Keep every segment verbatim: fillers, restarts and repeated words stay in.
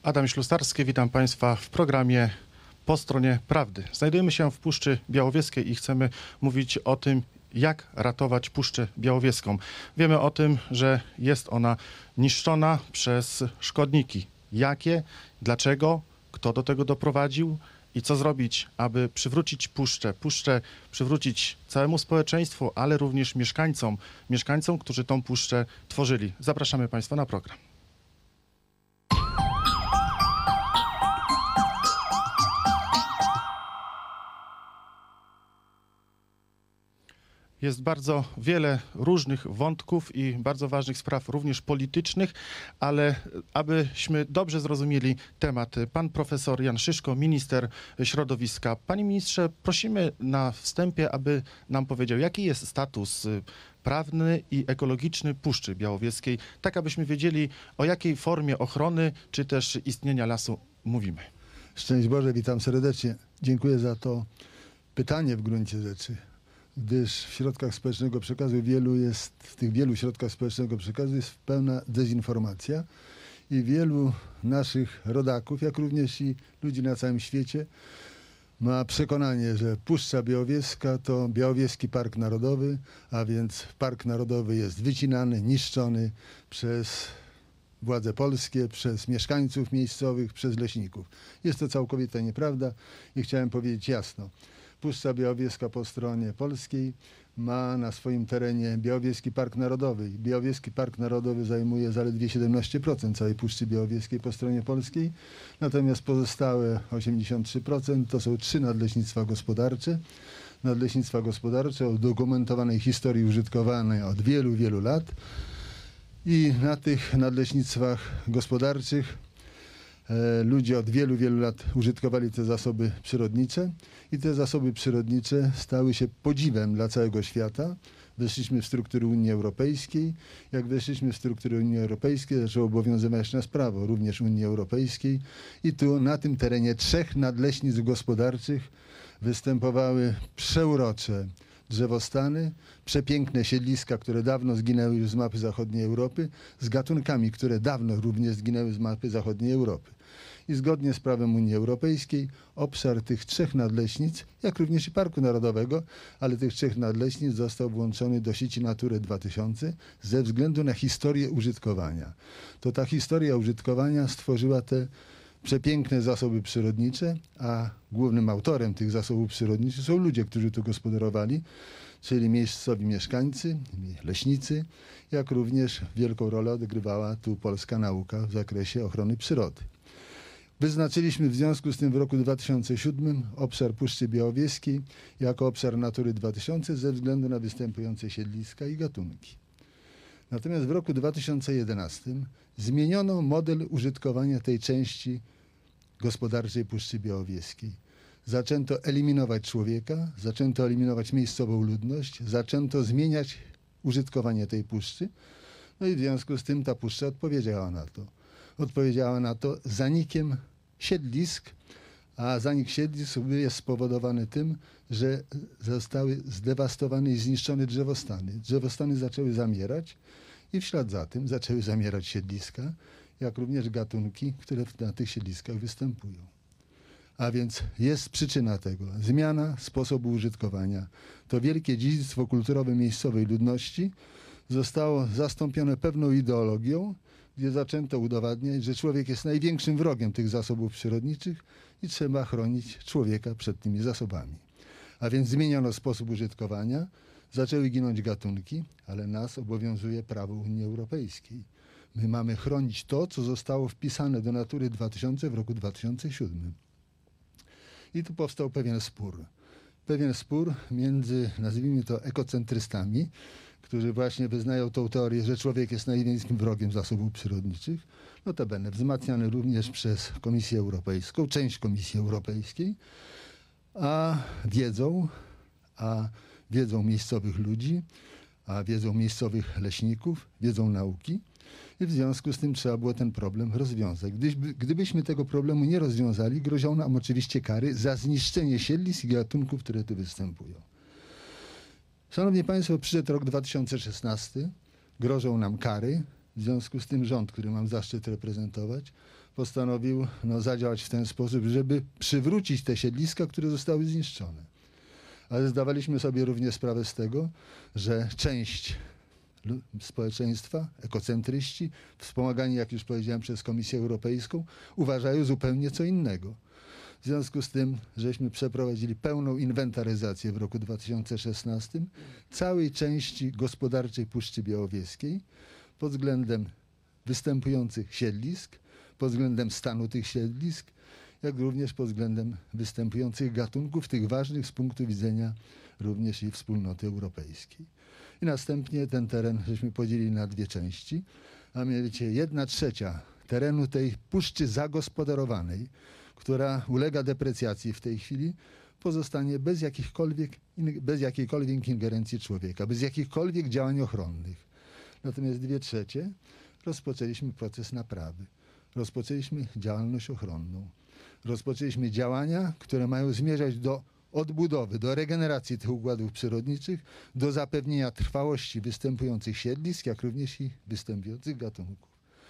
Adam Ślusarski, witam Państwa w programie Po stronie prawdy. Znajdujemy się w Puszczy Białowieskiej i chcemy mówić o tym, jak ratować Puszczę Białowieską. Wiemy o tym, że jest ona niszczona przez szkodniki. Jakie, dlaczego, kto do tego doprowadził i co zrobić, aby przywrócić Puszczę, Puszczę przywrócić całemu społeczeństwu, ale również mieszkańcom, mieszkańcom, którzy tą Puszczę tworzyli. Zapraszamy Państwa na program. Jest bardzo wiele różnych wątków i bardzo ważnych spraw, również politycznych, ale abyśmy dobrze zrozumieli temat, pan profesor Jan Szyszko, minister środowiska. Panie ministrze, prosimy na wstępie, aby nam powiedział, jaki jest status prawny i ekologiczny Puszczy Białowieskiej, tak abyśmy wiedzieli, o jakiej formie ochrony czy też istnienia lasu mówimy. Szczęść Boże, witam serdecznie. Dziękuję za to pytanie w gruncie rzeczy. Gdyż w środkach społecznego przekazu wielu jest, w tych wielu środkach społecznego przekazu jest pełna dezinformacja i wielu naszych rodaków, jak również i ludzi na całym świecie ma przekonanie, że Puszcza Białowieska to Białowieski Park Narodowy, a więc Park Narodowy jest wycinany, niszczony przez władze polskie, przez mieszkańców miejscowych, przez leśników. Jest to całkowita nieprawda i chciałem powiedzieć jasno. Puszcza Białowieska po stronie polskiej ma na swoim terenie Białowieski Park Narodowy. Białowieski Park Narodowy zajmuje zaledwie siedemnaście procent całej Puszczy Białowieskiej po stronie polskiej, natomiast pozostałe osiemdziesiąt trzy procent to są trzy nadleśnictwa gospodarcze. Nadleśnictwa gospodarcze o udokumentowanej historii użytkowania od wielu, wielu lat i na tych nadleśnictwach gospodarczych E, ludzie od wielu, wielu lat użytkowali te zasoby przyrodnicze i te zasoby przyrodnicze stały się podziwem dla całego świata. Weszliśmy w struktury Unii Europejskiej. Jak weszliśmy w struktury Unii Europejskiej, zaczęło obowiązywać nas prawo, również Unii Europejskiej. I tu na tym terenie trzech nadleśnictw gospodarczych występowały przeurocze drzewostany, przepiękne siedliska, które dawno zginęły już z mapy zachodniej Europy, z gatunkami, które dawno również zginęły z mapy zachodniej Europy. I zgodnie z prawem Unii Europejskiej obszar tych trzech nadleśnictw, jak również i Parku Narodowego, ale tych trzech nadleśnictw został włączony do sieci Natury dwa tysiące ze względu na historię użytkowania. To ta historia użytkowania stworzyła te przepiękne zasoby przyrodnicze, a głównym autorem tych zasobów przyrodniczych są ludzie, którzy tu gospodarowali, czyli miejscowi mieszkańcy, leśnicy, jak również wielką rolę odgrywała tu polska nauka w zakresie ochrony przyrody. Wyznaczyliśmy w związku z tym w roku dwa tysiące siódmym obszar Puszczy Białowieskiej jako obszar Natury dwa tysiące ze względu na występujące siedliska i gatunki. Natomiast w roku dwa tysiące jedenastym zmieniono model użytkowania tej części gospodarczej Puszczy Białowieskiej. Zaczęto eliminować człowieka, zaczęto eliminować miejscową ludność, zaczęto zmieniać użytkowanie tej puszczy. No i w związku z tym ta puszcza odpowiedziała na to. Odpowiedziała na to zanikiem siedlisk, a zanik siedlisk jest spowodowany tym, że zostały zdewastowane i zniszczone drzewostany. Drzewostany zaczęły zamierać i w ślad za tym zaczęły zamierać siedliska, jak również gatunki, które na tych siedliskach występują. A więc jest przyczyna tego. Zmiana sposobu użytkowania. To wielkie dziedzictwo kulturowe miejscowej ludności zostało zastąpione pewną ideologią, gdzie zaczęto udowadniać, że człowiek jest największym wrogiem tych zasobów przyrodniczych i trzeba chronić człowieka przed tymi zasobami. A więc zmieniono sposób użytkowania, zaczęły ginąć gatunki, ale nas obowiązuje prawo Unii Europejskiej. My mamy chronić to, co zostało wpisane do Natury dwa tysiące w roku dwa tysiące siódmym. I tu powstał pewien spór. Pewien spór między, nazwijmy to, ekocentrystami, którzy właśnie wyznają tą teorię, że człowiek jest największym wrogiem zasobów przyrodniczych, notabene wzmacniany również przez Komisję Europejską, część Komisji Europejskiej, a wiedzą, a wiedzą miejscowych ludzi, a wiedzą miejscowych leśników, wiedzą nauki. I w związku z tym trzeba było ten problem rozwiązać. Gdyby, gdybyśmy tego problemu nie rozwiązali, grozią nam oczywiście kary za zniszczenie siedlisk i gatunków, które tu występują. Szanowni Państwo, przyszedł rok dwa tysiące szesnasty, grożą nam kary. W związku z tym rząd, który mam zaszczyt reprezentować, postanowił no, zadziałać w ten sposób, żeby przywrócić te siedliska, które zostały zniszczone. Ale zdawaliśmy sobie również sprawę z tego, że część społeczeństwa, ekocentryści, wspomagani, jak już powiedziałem, przez Komisję Europejską, uważają zupełnie co innego. W związku z tym, żeśmy przeprowadzili pełną inwentaryzację w roku dwa tysiące szesnastym całej części gospodarczej Puszczy Białowieskiej pod względem występujących siedlisk, pod względem stanu tych siedlisk, jak również pod względem występujących gatunków, tych ważnych z punktu widzenia również i wspólnoty europejskiej. I następnie ten teren żeśmy podzielili na dwie części, a mianowicie jedna trzecia terenu tej puszczy zagospodarowanej, która ulega deprecjacji w tej chwili, pozostanie bez jakichkolwiek, bez jakiejkolwiek ingerencji człowieka, bez jakichkolwiek działań ochronnych. Natomiast dwie trzecie rozpoczęliśmy proces naprawy. Rozpoczęliśmy działalność ochronną. Rozpoczęliśmy działania, które mają zmierzać do odbudowy, do regeneracji tych układów przyrodniczych, do zapewnienia trwałości występujących siedlisk, jak również i występujących gatunków.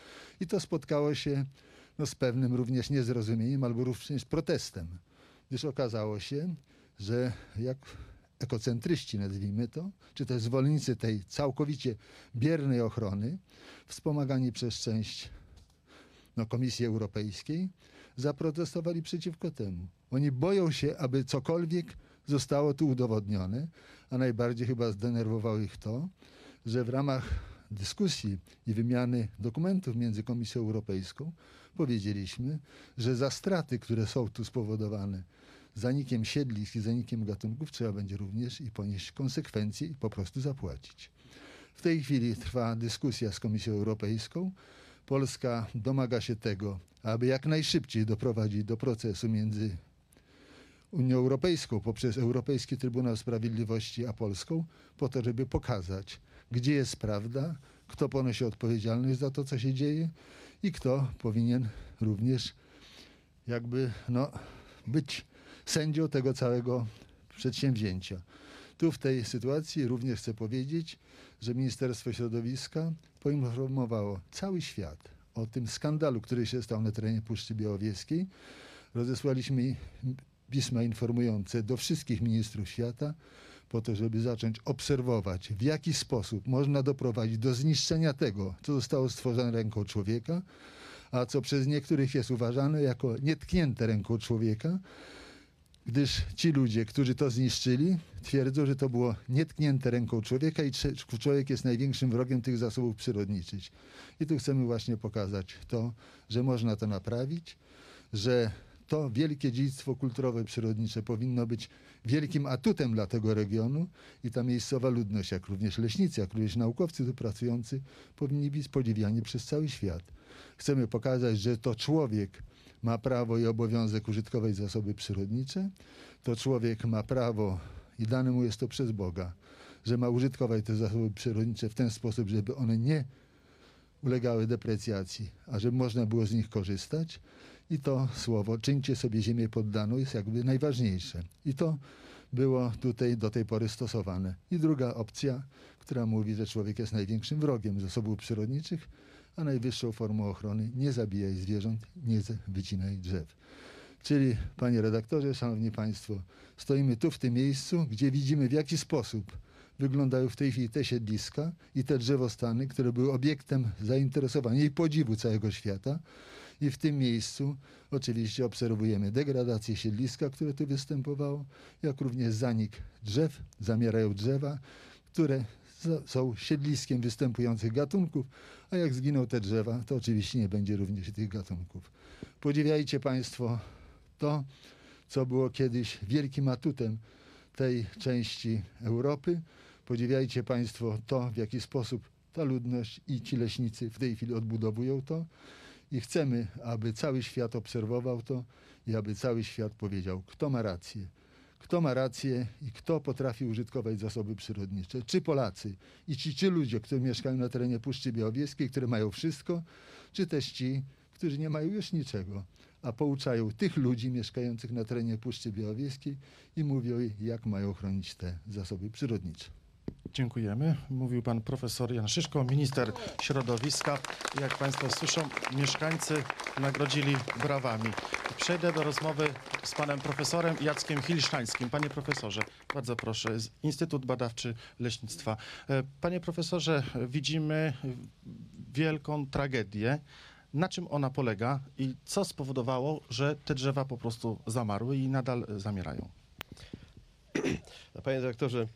I to spotkało się no, z pewnym również niezrozumieniem albo również protestem, gdyż okazało się, że jak ekocentryści, nazwijmy to, czy też zwolennicy tej całkowicie biernej ochrony, wspomagani przez część no, Komisji Europejskiej, zaprotestowali przeciwko temu. Oni boją się, aby cokolwiek zostało tu udowodnione, a najbardziej chyba zdenerwowało ich to, że w ramach dyskusji i wymiany dokumentów między Komisją Europejską powiedzieliśmy, że za straty, które są tu spowodowane zanikiem siedlisk i zanikiem gatunków, trzeba będzie również i ponieść konsekwencje i po prostu zapłacić. W tej chwili trwa dyskusja z Komisją Europejską. Polska domaga się tego, aby jak najszybciej doprowadzić do procesu między Unią Europejską poprzez Europejski Trybunał Sprawiedliwości a Polską, po to, żeby pokazać, gdzie jest prawda, kto ponosi odpowiedzialność za to, co się dzieje i kto powinien również jakby no, być sędzią tego całego przedsięwzięcia. Tu w tej sytuacji również chcę powiedzieć, że Ministerstwo Środowiska poinformowało cały świat o tym skandalu, który się stał na terenie Puszczy Białowieskiej. Rozesłaliśmy pisma informujące do wszystkich ministrów świata po to, żeby zacząć obserwować, w jaki sposób można doprowadzić do zniszczenia tego, co zostało stworzone ręką człowieka, a co przez niektórych jest uważane jako nietknięte ręką człowieka, gdyż ci ludzie, którzy to zniszczyli, twierdzą, że to było nietknięte ręką człowieka i człowiek jest największym wrogiem tych zasobów przyrodniczych. I tu chcemy właśnie pokazać to, że można to naprawić, że to wielkie dziedzictwo kulturowe, przyrodnicze powinno być wielkim atutem dla tego regionu i ta miejscowa ludność, jak również leśnicy, jak również naukowcy tu pracujący, powinni być podziwiani przez cały świat. Chcemy pokazać, że to człowiek ma prawo i obowiązek użytkować zasoby przyrodnicze, to człowiek ma prawo i dane mu jest to przez Boga, że ma użytkować te zasoby przyrodnicze w ten sposób, żeby one nie ulegały deprecjacji, a żeby można było z nich korzystać. I to słowo czyńcie sobie ziemię poddaną jest jakby najważniejsze. I to było tutaj do tej pory stosowane. I druga opcja, która mówi, że człowiek jest największym wrogiem zasobów przyrodniczych, a najwyższą formą ochrony nie zabijaj zwierząt, nie wycinaj drzew. Czyli, panie redaktorze, szanowni państwo, stoimy tu w tym miejscu, gdzie widzimy, w jaki sposób wyglądają w tej chwili te siedliska i te drzewostany, które były obiektem zainteresowania i podziwu całego świata. I w tym miejscu oczywiście obserwujemy degradację siedliska, które tu występowało, jak również zanik drzew, zamierają drzewa, które są siedliskiem występujących gatunków, a jak zginą te drzewa, to oczywiście nie będzie również tych gatunków. Podziwiajcie państwo to, co było kiedyś wielkim atutem tej części Europy. Podziwiajcie państwo to, w jaki sposób ta ludność i ci leśnicy w tej chwili odbudowują to. I chcemy, aby cały świat obserwował to i aby cały świat powiedział, kto ma rację. Kto ma rację i kto potrafi użytkować zasoby przyrodnicze. Czy Polacy i ci, ci ludzie, którzy mieszkają na terenie Puszczy Białowieskiej, które mają wszystko, czy też ci, którzy nie mają już niczego, a pouczają tych ludzi mieszkających na terenie Puszczy Białowieskiej i mówią, jak mają chronić te zasoby przyrodnicze. Dziękujemy. Mówił pan profesor Jan Szyszko, minister środowiska. Jak państwo słyszą, mieszkańcy nagrodzili brawami. Przejdę do rozmowy z panem profesorem Jackiem Hilsztańskim. Panie profesorze, bardzo proszę, z Instytut Badawczy Leśnictwa. Panie profesorze, widzimy wielką tragedię. Na czym ona polega i co spowodowało, że te drzewa po prostu zamarły i nadal zamierają? No, panie dyrektorze,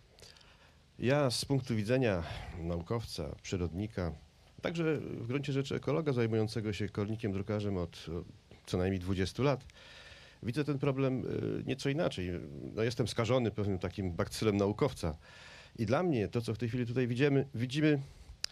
ja z punktu widzenia naukowca, przyrodnika, także w gruncie rzeczy ekologa zajmującego się kornikiem drukarzem od co najmniej dwudziestu lat, widzę ten problem nieco inaczej. No, jestem skażony pewnym takim bakcylem naukowca i dla mnie to, co w tej chwili tutaj widzimy, widzimy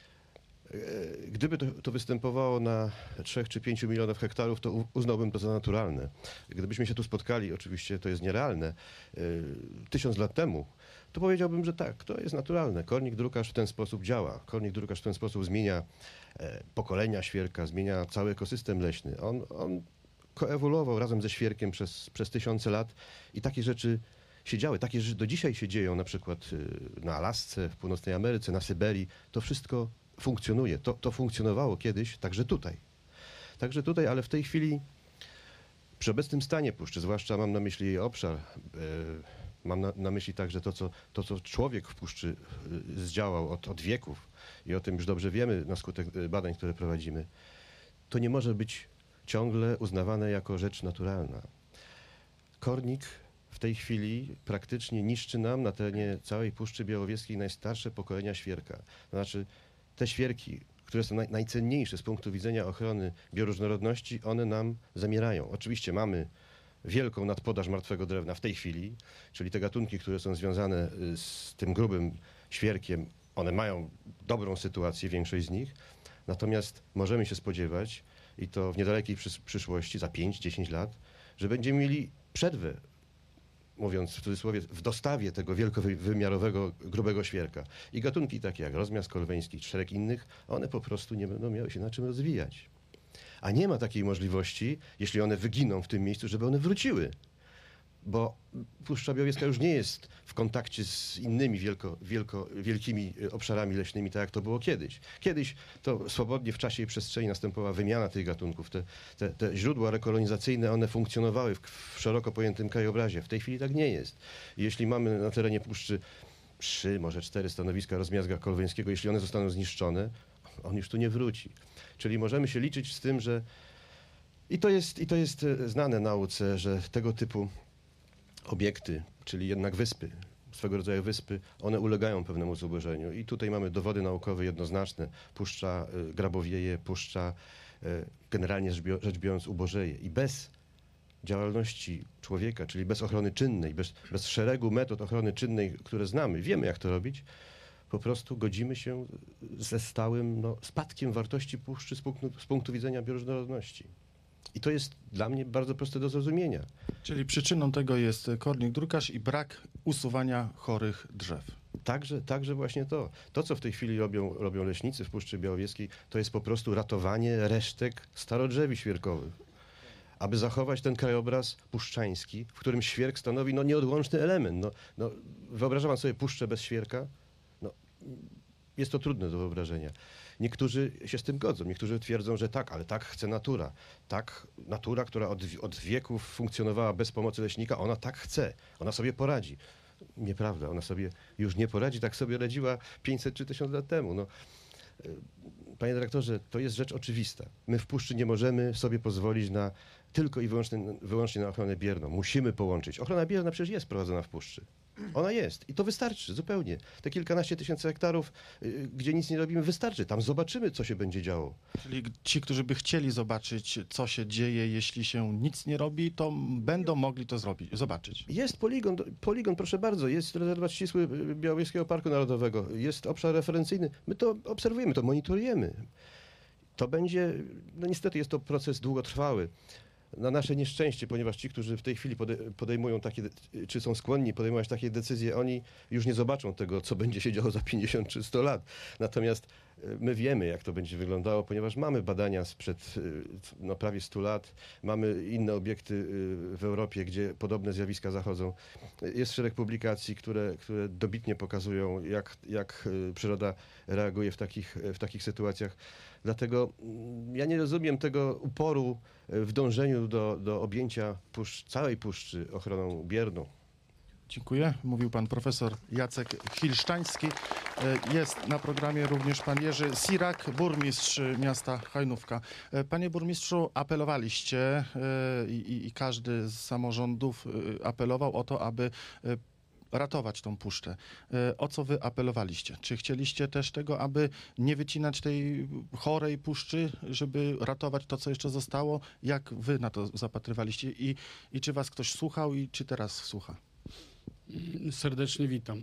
gdyby to, to występowało na trzech czy pięciu milionach hektarów, to uznałbym to za naturalne. Gdybyśmy się tu spotkali, oczywiście to jest nierealne, tysiąc lat temu, to powiedziałbym, że tak, to jest naturalne. Kornik drukarz w ten sposób działa. Kornik drukarz w ten sposób zmienia pokolenia świerka, zmienia cały ekosystem leśny. On, on koewoluował razem ze świerkiem przez, przez tysiące lat i takie rzeczy się działy. Takie rzeczy do dzisiaj się dzieją, na przykład na Alasce, w Północnej Ameryce, na Syberii. To wszystko funkcjonuje. To, to funkcjonowało kiedyś także tutaj. Także tutaj, ale w tej chwili przy obecnym stanie puszczy, zwłaszcza mam na myśli jej obszar, yy, mam na, na myśli także to co, to, co człowiek w puszczy yy, zdziałał od, od wieków i o tym już dobrze wiemy na skutek badań, które prowadzimy, to nie może być ciągle uznawane jako rzecz naturalna. Kornik w tej chwili praktycznie niszczy nam na terenie całej Puszczy Białowieskiej najstarsze pokolenia świerka. To znaczy te świerki, które są naj, najcenniejsze z punktu widzenia ochrony bioróżnorodności, one nam zamierają. Oczywiście mamy wielką nadpodaż martwego drewna w tej chwili, czyli te gatunki, które są związane z tym grubym świerkiem, one mają dobrą sytuację, większość z nich, natomiast możemy się spodziewać, i to w niedalekiej przysz przyszłości, za pięć dziesięć lat, że będziemy mieli przerwę, mówiąc w cudzysłowie, w dostawie tego wielkowymiarowego, grubego świerka. I gatunki takie jak rozmiast kolweński, szereg innych, one po prostu nie będą miały się na czym rozwijać. A nie ma takiej możliwości, jeśli one wyginą w tym miejscu, żeby one wróciły. Bo Puszcza Białowieska już nie jest w kontakcie z innymi wielko, wielko, wielkimi obszarami leśnymi, tak jak to było kiedyś. Kiedyś to swobodnie w czasie i przestrzeni następowała wymiana tych gatunków. Te, te, te źródła rekolonizacyjne, one funkcjonowały w, w szeroko pojętym krajobrazie. W tej chwili tak nie jest. I jeśli mamy na terenie Puszczy trzy, może cztery stanowiska rozmiazga kolweńskiego, jeśli one zostaną zniszczone, on już tu nie wróci. Czyli możemy się liczyć z tym, że i to jest, i to jest znane nauce, że tego typu obiekty, czyli jednak wyspy, swego rodzaju wyspy, one ulegają pewnemu zubożeniu. I tutaj mamy dowody naukowe jednoznaczne. Puszcza y, grabowieje, puszcza y, generalnie rzecz biorąc ubożeje. I bez działalności człowieka, czyli bez ochrony czynnej, bez, bez szeregu metod ochrony czynnej, które znamy, wiemy jak to robić, po prostu godzimy się ze stałym no, spadkiem wartości puszczy z punktu, z punktu widzenia bioróżnorodności. I to jest dla mnie bardzo proste do zrozumienia. Czyli przyczyną tego jest kornik drukarz i brak usuwania chorych drzew. Także, także właśnie to. To, co w tej chwili robią, robią leśnicy w Puszczy Białowieskiej, to jest po prostu ratowanie resztek starodrzewi świerkowych, aby zachować ten krajobraz puszczański, w którym świerk stanowi no, nieodłączny element. No, no, wyobrażam sobie puszczę bez świerka? No, jest to trudne do wyobrażenia. Niektórzy się z tym godzą, niektórzy twierdzą, że tak, ale tak chce natura. Tak, natura, która od, od wieków funkcjonowała bez pomocy leśnika, ona tak chce, ona sobie poradzi. Nieprawda, ona sobie już nie poradzi, tak sobie radziła pięćset czy tysiąc lat temu. No, panie dyrektorze, to jest rzecz oczywista. My w Puszczy nie możemy sobie pozwolić na tylko i wyłącznie, wyłącznie na ochronę bierną. Musimy połączyć. Ochrona bierna przecież jest prowadzona w Puszczy. Ona jest i to wystarczy zupełnie. Te kilkanaście tysięcy hektarów, yy, gdzie nic nie robimy, wystarczy. Tam zobaczymy, co się będzie działo. Czyli ci, którzy by chcieli zobaczyć, co się dzieje, jeśli się nic nie robi, to będą mogli to zrobić, zobaczyć. Jest poligon, poligon, proszę bardzo, jest rezerwat ścisły Białowieskiego Parku Narodowego, jest obszar referencyjny. My to obserwujemy, to monitorujemy. To będzie, no niestety jest to proces długotrwały. Na nasze nieszczęście, ponieważ ci, którzy w tej chwili podejmują takie, czy są skłonni podejmować takie decyzje, oni już nie zobaczą tego, co będzie się działo za pięćdziesiąt czy sto lat. Natomiast My wiemy, jak to będzie wyglądało, ponieważ mamy badania sprzed no, prawie stu lat, mamy inne obiekty w Europie, gdzie podobne zjawiska zachodzą. Jest szereg publikacji, które, które dobitnie pokazują, jak, jak przyroda reaguje w takich, w takich sytuacjach. Dlatego ja nie rozumiem tego uporu w dążeniu do, do objęcia puszcz, całej puszczy ochroną bierną. Dziękuję. Mówił pan profesor Jacek Hilsztański. Jest na programie również pan Jerzy Sirak, burmistrz miasta Hajnówka. Panie burmistrzu, apelowaliście i, i każdy z samorządów apelował o to, aby ratować tą puszczę. O co wy apelowaliście? Czy chcieliście też tego, aby nie wycinać tej chorej puszczy, żeby ratować to, co jeszcze zostało? Jak wy na to zapatrywaliście i, i czy was ktoś słuchał i czy teraz słucha? Serdecznie witam.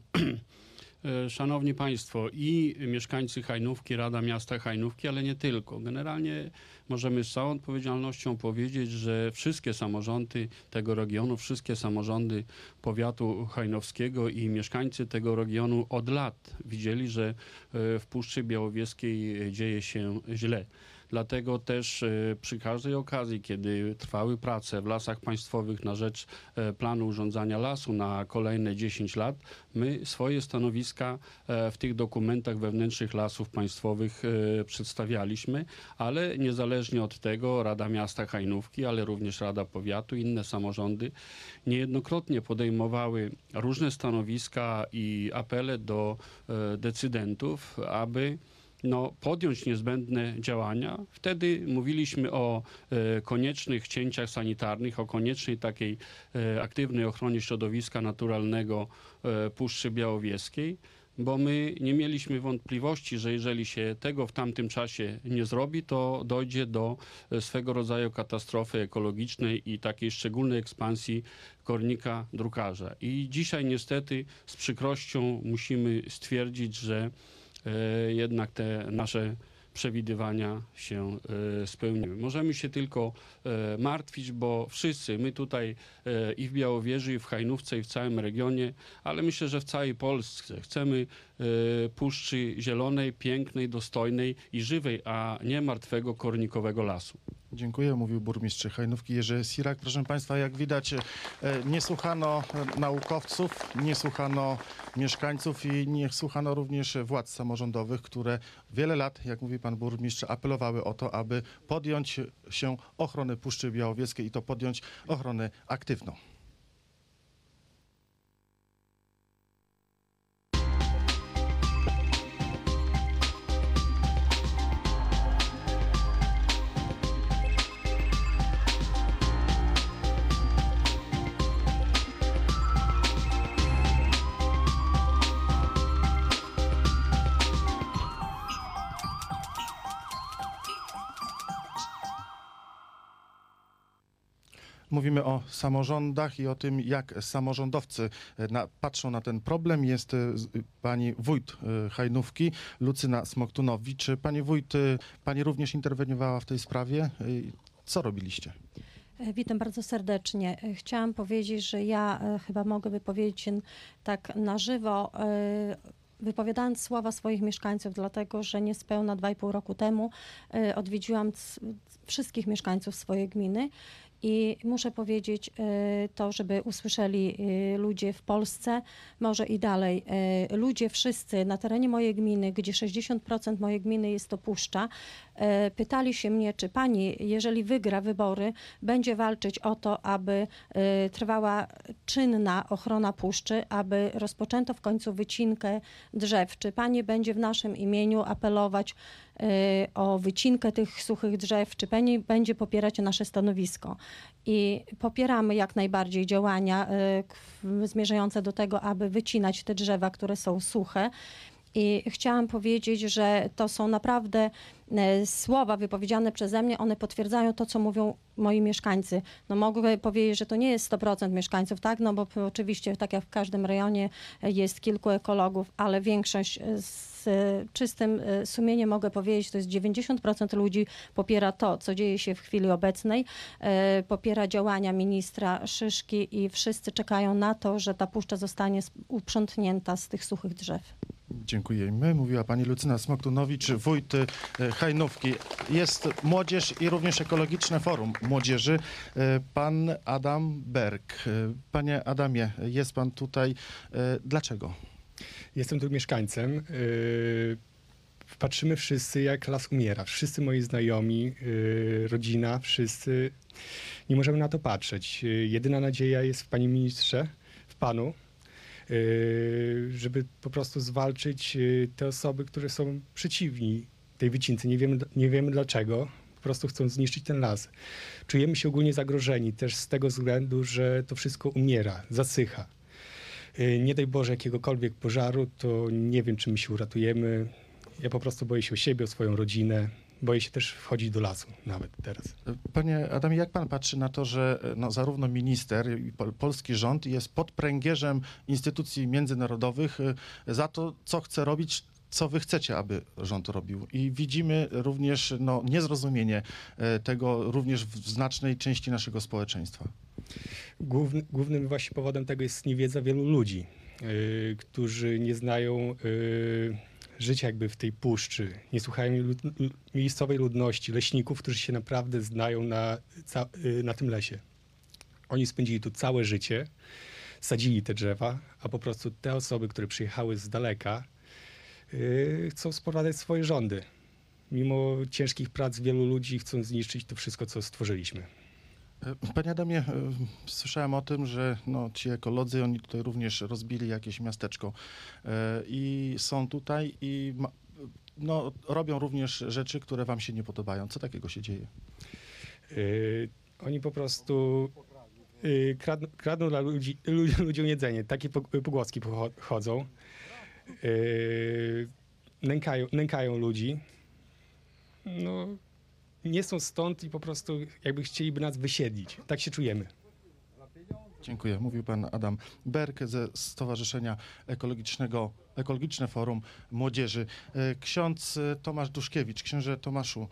Szanowni Państwo, i mieszkańcy Hajnówki, Rada Miasta Hajnówki, ale nie tylko. Generalnie możemy z całą odpowiedzialnością powiedzieć, że wszystkie samorządy tego regionu, wszystkie samorządy powiatu hajnowskiego i mieszkańcy tego regionu od lat widzieli, że w Puszczy Białowieskiej dzieje się źle. Dlatego też przy każdej okazji, kiedy trwały prace w Lasach Państwowych na rzecz planu urządzania lasu na kolejne dziesięć lat, my swoje stanowiska w tych dokumentach wewnętrznych Lasów Państwowych przedstawialiśmy, ale niezależnie od tego Rada Miasta Hajnówki, ale również Rada Powiatu, inne samorządy niejednokrotnie podejmowały różne stanowiska i apele do decydentów, aby no, podjąć niezbędne działania. Wtedy mówiliśmy o e, koniecznych cięciach sanitarnych, o koniecznej takiej e, aktywnej ochronie środowiska naturalnego e, Puszczy Białowieskiej, bo my nie mieliśmy wątpliwości, że jeżeli się tego w tamtym czasie nie zrobi, to dojdzie do e, swego rodzaju katastrofy ekologicznej i takiej szczególnej ekspansji kornika drukarza. I dzisiaj niestety z przykrością musimy stwierdzić, że jednak te nasze przewidywania się spełniły. Możemy się tylko martwić, bo wszyscy, my tutaj i w Białowieży, i w Hajnówce, i w całym regionie, ale myślę, że w całej Polsce chcemy puszczy zielonej, pięknej, dostojnej i żywej, a nie martwego kornikowego lasu. Dziękuję, mówił burmistrz Hajnówki Jerzy Sirak. Proszę Państwa, jak widać, nie słuchano naukowców, nie słuchano mieszkańców i nie słuchano również władz samorządowych, które wiele lat, jak mówi pan burmistrz, apelowały o to, aby podjąć się ochrony Puszczy Białowieskiej i to podjąć ochronę aktywną. Mówimy o samorządach i o tym, jak samorządowcy na, patrzą na ten problem. Jest pani wójt Hajnówki, Lucyna Smoktunowicz. Pani wójt, pani również interweniowała w tej sprawie. Co robiliście? Witam bardzo serdecznie. Chciałam powiedzieć, że ja chyba mogę wypowiedzieć się tak na żywo, wypowiadając słowa swoich mieszkańców, dlatego że niespełna dwa i pół roku temu odwiedziłam wszystkich mieszkańców swojej gminy. I muszę powiedzieć to, żeby usłyszeli ludzie w Polsce, może i dalej. Ludzie wszyscy na terenie mojej gminy, gdzie sześćdziesiąt procent mojej gminy jest to puszcza, pytali się mnie, czy pani, jeżeli wygra wybory, będzie walczyć o to, aby trwała czynna ochrona puszczy, aby rozpoczęto w końcu wycinkę drzew. Czy pani będzie w naszym imieniu apelować o wycinkę tych suchych drzew, czy pani będzie popierać nasze stanowisko. I popieramy jak najbardziej działania y, zmierzające do tego, aby wycinać te drzewa, które są suche. I chciałam powiedzieć, że to są naprawdę y, słowa wypowiedziane przeze mnie, one potwierdzają to, co mówią moi mieszkańcy. No mogę powiedzieć, że to nie jest sto procent mieszkańców, tak, no bo oczywiście tak jak w każdym rejonie jest kilku ekologów, ale większość z czystym sumieniem mogę powiedzieć, to jest dziewięćdziesiąt procent ludzi popiera to, co dzieje się w chwili obecnej, popiera działania ministra Szyszki i wszyscy czekają na to, że ta puszcza zostanie uprzątnięta z tych suchych drzew. Dziękujemy. Mówiła pani Lucyna Smoktunowicz, wójt e, Hajnówki. Jest młodzież i również Ekologiczne Forum Młodzieży. E, Pan Adam Berg. E, Panie Adamie, jest pan tutaj. E, Dlaczego? Jestem tu mieszkańcem. Yy, patrzymy wszyscy, jak las umiera. Wszyscy moi znajomi, yy, rodzina, wszyscy. Nie możemy na to patrzeć. Yy, jedyna nadzieja jest w panie ministrze, w panu, yy, żeby po prostu zwalczyć yy, te osoby, które są przeciwni tej wycince. Nie wiemy, nie wiemy dlaczego. Po prostu chcą zniszczyć ten las. Czujemy się ogólnie zagrożeni też z tego względu, że to wszystko umiera, zasycha. Nie daj Boże jakiegokolwiek pożaru, to nie wiem, czy my się uratujemy. Ja po prostu boję się o siebie, o swoją rodzinę. Boję się też wchodzić do lasu nawet teraz. Panie Adamie, jak pan patrzy na to, że no, zarówno minister i pol, polski rząd jest pod pręgierzem instytucji międzynarodowych za to, co chce robić, co wy chcecie, aby rząd robił. I widzimy również no, niezrozumienie tego również w znacznej części naszego społeczeństwa. Główny, głównym właśnie powodem tego jest niewiedza wielu ludzi, yy, którzy nie znają yy, życia jakby w tej puszczy, nie słuchają lud, miejscowej ludności, leśników, którzy się naprawdę znają na, ca, yy, na tym lesie. Oni spędzili tu całe życie, sadzili te drzewa, a po prostu te osoby, które przyjechały z daleka, yy, chcą sprowadzać swoje rządy. Mimo ciężkich prac wielu ludzi chcą zniszczyć to wszystko, co stworzyliśmy. Panie Adamie, słyszałem o tym, że no, ci ekolodzy, oni tutaj również rozbili jakieś miasteczko i są tutaj i no, robią również rzeczy, które wam się nie podobają. Co takiego się dzieje? Yy, oni po prostu yy, kradną, kradną dla ludzi, ludziom jedzenie. Takie pogłoski chodzą. Yy, nękają, nękają ludzi. No... Nie są stąd i po prostu jakby chcieliby nas wysiedlić. Tak się czujemy. Dziękuję. Mówił pan Adam Berg ze Stowarzyszenia Ekologicznego, Ekologiczne Forum Młodzieży. Ksiądz Tomasz Duszkiewicz, księże Tomaszu,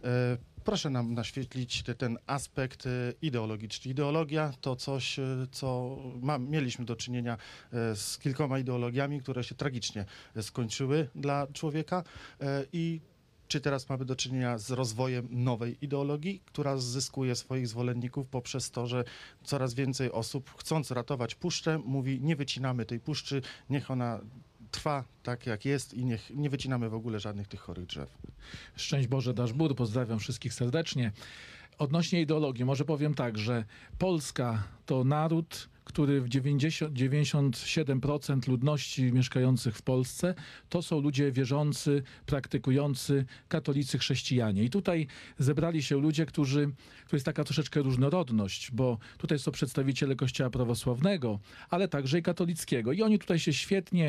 proszę nam naświetlić te, ten aspekt ideologiczny. Ideologia to coś, co ma, mieliśmy do czynienia z kilkoma ideologiami, które się tragicznie skończyły dla człowieka i czy teraz mamy do czynienia z rozwojem nowej ideologii, która zyskuje swoich zwolenników poprzez to, że coraz więcej osób, chcąc ratować puszczę, mówi: nie wycinamy tej puszczy, niech ona trwa tak jak jest i niech nie wycinamy w ogóle żadnych tych chorych drzew. Szczęść Boże, dasz Bór, pozdrawiam wszystkich serdecznie. Odnośnie ideologii, może powiem tak, że Polska to naród, który w dziewięćdziesiąt siedem procent ludności mieszkających w Polsce to są ludzie wierzący, praktykujący, katolicy, chrześcijanie. I tutaj zebrali się ludzie, którzy, tu jest taka troszeczkę różnorodność, bo tutaj są przedstawiciele Kościoła prawosławnego, ale także i katolickiego. I oni tutaj się świetnie,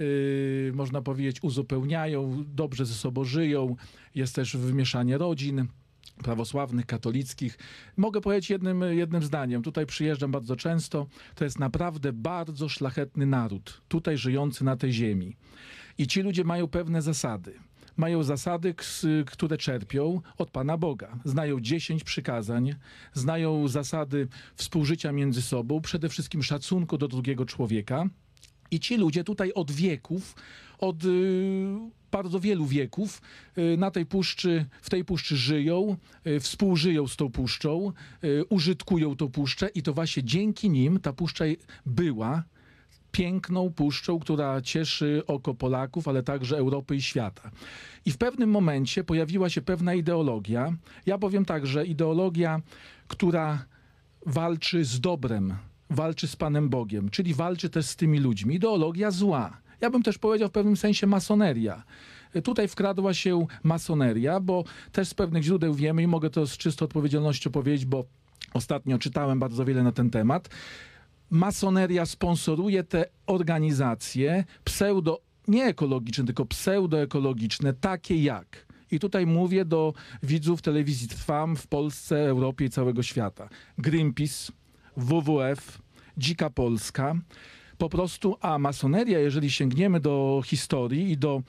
yy, można powiedzieć, uzupełniają, dobrze ze sobą żyją, jest też wymieszanie rodzin prawosławnych, katolickich. Mogę powiedzieć jednym, jednym zdaniem. Tutaj przyjeżdżam bardzo często. To jest naprawdę bardzo szlachetny naród, tutaj żyjący na tej ziemi. I ci ludzie mają pewne zasady. Mają zasady, które czerpią od Pana Boga. Znają dziesięć przykazań, znają zasady współżycia między sobą, przede wszystkim szacunku do drugiego człowieka. I ci ludzie tutaj od wieków, od y, bardzo wielu wieków y, na tej puszczy, w tej puszczy żyją, y, współżyją z tą puszczą, y, użytkują tą puszczę i to właśnie dzięki nim ta puszcza była piękną puszczą, która cieszy oko Polaków, ale także Europy i świata. I w pewnym momencie pojawiła się pewna ideologia. Ja powiem tak, że ideologia, która walczy z dobrem, walczy z Panem Bogiem, czyli walczy też z tymi ludźmi. Ideologia zła. Ja bym też powiedział w pewnym sensie masoneria. Tutaj wkradła się masoneria, bo też z pewnych źródeł wiemy i mogę to z czystą odpowiedzialnością powiedzieć, bo ostatnio czytałem bardzo wiele na ten temat. Masoneria sponsoruje te organizacje pseudo, nie ekologiczne, tylko pseudoekologiczne, takie jak. I tutaj mówię do widzów telewizji Trwam w Polsce, Europie i całego świata. Greenpeace, W W F, Dzika Polska. Po prostu, a masoneria, jeżeli sięgniemy do historii i do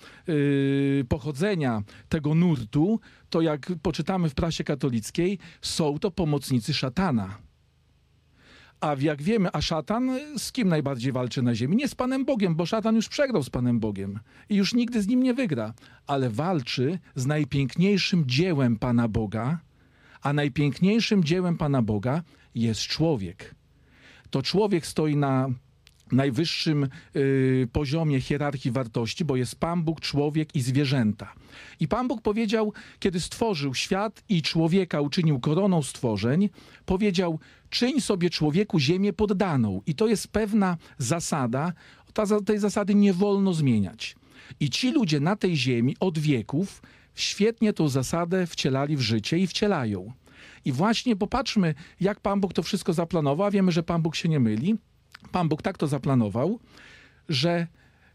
yy, pochodzenia tego nurtu, to jak poczytamy w prasie katolickiej, są to pomocnicy szatana. A jak wiemy, a szatan z kim najbardziej walczy na ziemi? Nie z Panem Bogiem, bo szatan już przegrał z Panem Bogiem i już nigdy z nim nie wygra, ale walczy z najpiękniejszym dziełem Pana Boga, a najpiękniejszym dziełem Pana Boga jest człowiek. To człowiek stoi na najwyższym y, poziomie hierarchii wartości, bo jest Pan Bóg, człowiek i zwierzęta. I Pan Bóg powiedział, kiedy stworzył świat i człowieka uczynił koroną stworzeń, powiedział: czyń sobie człowieku ziemię poddaną. I to jest pewna zasada, ta, tej zasady nie wolno zmieniać. I ci ludzie na tej ziemi od wieków świetnie tą zasadę wcielali w życie i wcielają. I właśnie popatrzmy, jak Pan Bóg to wszystko zaplanował, a wiemy, że Pan Bóg się nie myli. Pan Bóg tak to zaplanował, że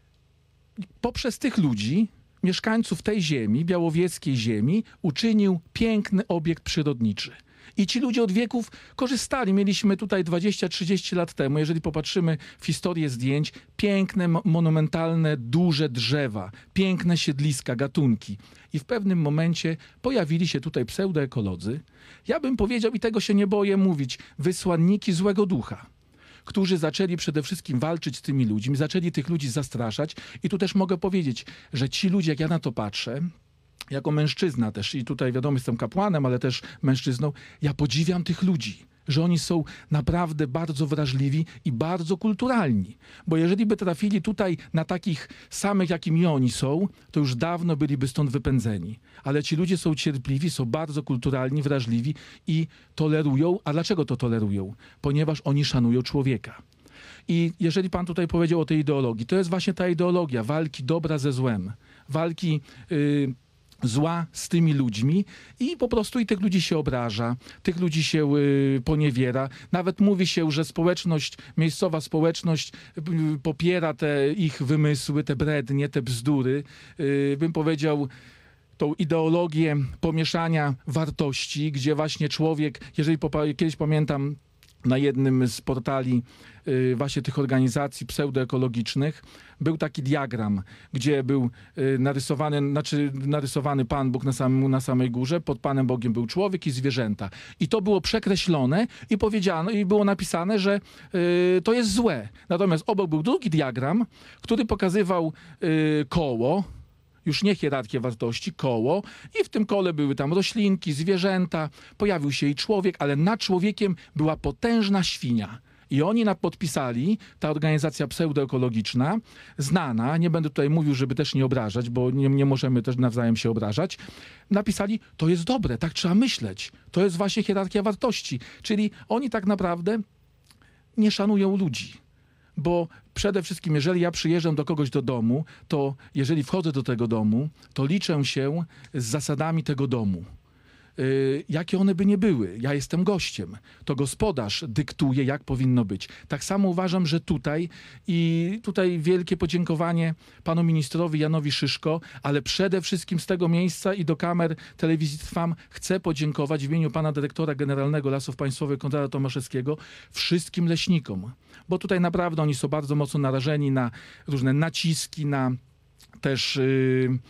poprzez tych ludzi, mieszkańców tej ziemi, białowieskiej ziemi, uczynił piękny obiekt przyrodniczy. I ci ludzie od wieków korzystali. Mieliśmy tutaj dwadzieścia trzydzieści lat temu, jeżeli popatrzymy w historię zdjęć, piękne, monumentalne, duże drzewa, piękne siedliska, gatunki. I w pewnym momencie pojawili się tutaj pseudoekolodzy. Ja bym powiedział, i tego się nie boję mówić, wysłanniki złego ducha, którzy zaczęli przede wszystkim walczyć z tymi ludźmi, zaczęli tych ludzi zastraszać. I tu też mogę powiedzieć, że ci ludzie, jak ja na to patrzę, jako mężczyzna też, i tutaj wiadomo, jestem kapłanem, ale też mężczyzną, ja podziwiam tych ludzi, że oni są naprawdę bardzo wrażliwi i bardzo kulturalni. Bo jeżeli by trafili tutaj na takich samych, jakimi oni są, to już dawno byliby stąd wypędzeni. Ale ci ludzie są cierpliwi, są bardzo kulturalni, wrażliwi i tolerują. A dlaczego to tolerują? Ponieważ oni szanują człowieka. I jeżeli pan tutaj powiedział o tej ideologii, to jest właśnie ta ideologia walki dobra ze złem, walki Yy, zła z tymi ludźmi i po prostu i tych ludzi się obraża, tych ludzi się y, poniewiera. Nawet mówi się, że społeczność, miejscowa społeczność y, popiera te ich wymysły, te brednie, te bzdury. Y, bym powiedział, tą ideologię pomieszania wartości, gdzie właśnie człowiek, jeżeli popa- kiedyś pamiętam na jednym z portali y, właśnie tych organizacji pseudoekologicznych, był taki diagram, gdzie był y, narysowany, znaczy narysowany Pan Bóg na, samym, na samej górze, pod Panem Bogiem był człowiek i zwierzęta. I to było przekreślone i powiedziano, i było napisane, że y, to jest złe. Natomiast obok był drugi diagram, który pokazywał y, koło, już nie hierarchię wartości, koło, i w tym kole były tam roślinki, zwierzęta, pojawił się i człowiek, ale nad człowiekiem była potężna świnia. I oni nam podpisali, ta organizacja pseudoekologiczna, znana, nie będę tutaj mówił, żeby też nie obrażać, bo nie, nie możemy też nawzajem się obrażać, napisali, to jest dobre, tak trzeba myśleć. To jest właśnie hierarchia wartości. Czyli oni tak naprawdę nie szanują ludzi. Bo przede wszystkim, jeżeli ja przyjeżdżam do kogoś do domu, to jeżeli wchodzę do tego domu, to liczę się z zasadami tego domu. Yy, jakie one by nie były. Ja jestem gościem. To gospodarz dyktuje, jak powinno być. Tak samo uważam, że tutaj i tutaj wielkie podziękowanie panu ministrowi Janowi Szyszko, ale przede wszystkim z tego miejsca i do kamer telewizji Trwam chcę podziękować w imieniu pana dyrektora generalnego Lasów Państwowych Konrada Tomaszewskiego wszystkim leśnikom. Bo tutaj naprawdę oni są bardzo mocno narażeni na różne naciski, na też yy,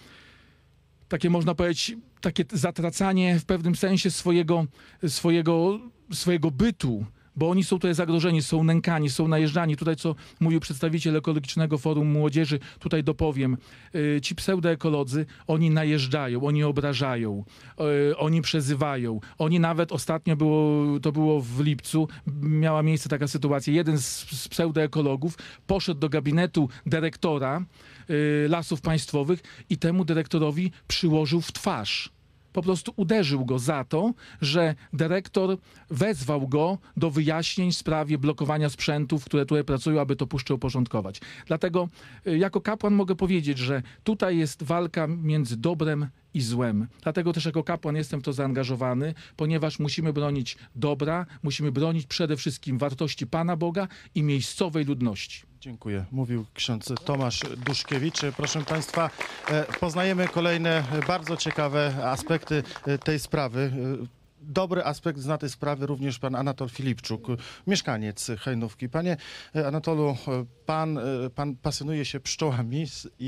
takie, można powiedzieć, takie zatracanie w pewnym sensie swojego, swojego, swojego bytu, bo oni są tutaj zagrożeni, są nękani, są najeżdżani. Tutaj, co mówił przedstawiciel Ekologicznego Forum Młodzieży, tutaj dopowiem. Yy, ci pseudoekolodzy, oni najeżdżają, oni obrażają, yy, oni przezywają. Oni nawet ostatnio, było, to było w lipcu, miała miejsce taka sytuacja. Jeden z, z pseudoekologów poszedł do gabinetu dyrektora yy, Lasów Państwowych i temu dyrektorowi przyłożył w twarz. Po prostu uderzył go za to, że dyrektor wezwał go do wyjaśnień w sprawie blokowania sprzętów, które tutaj pracują, aby to puszczę uporządkować. Dlatego y, jako kapłan mogę powiedzieć, że tutaj jest walka między dobrem i złem. Dlatego też jako kapłan jestem w to zaangażowany, ponieważ musimy bronić dobra, musimy bronić przede wszystkim wartości Pana Boga i miejscowej ludności. Dziękuję. Mówił ksiądz Tomasz Duszkiewicz. Proszę Państwa, poznajemy kolejne bardzo ciekawe aspekty tej sprawy. Dobry aspekt zna tej sprawy również pan Anatol Filipczuk, mieszkaniec Hajnówki. Panie Anatolu, pan, pan pasjonuje się pszczołami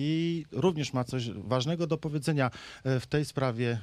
i również ma coś ważnego do powiedzenia w tej sprawie.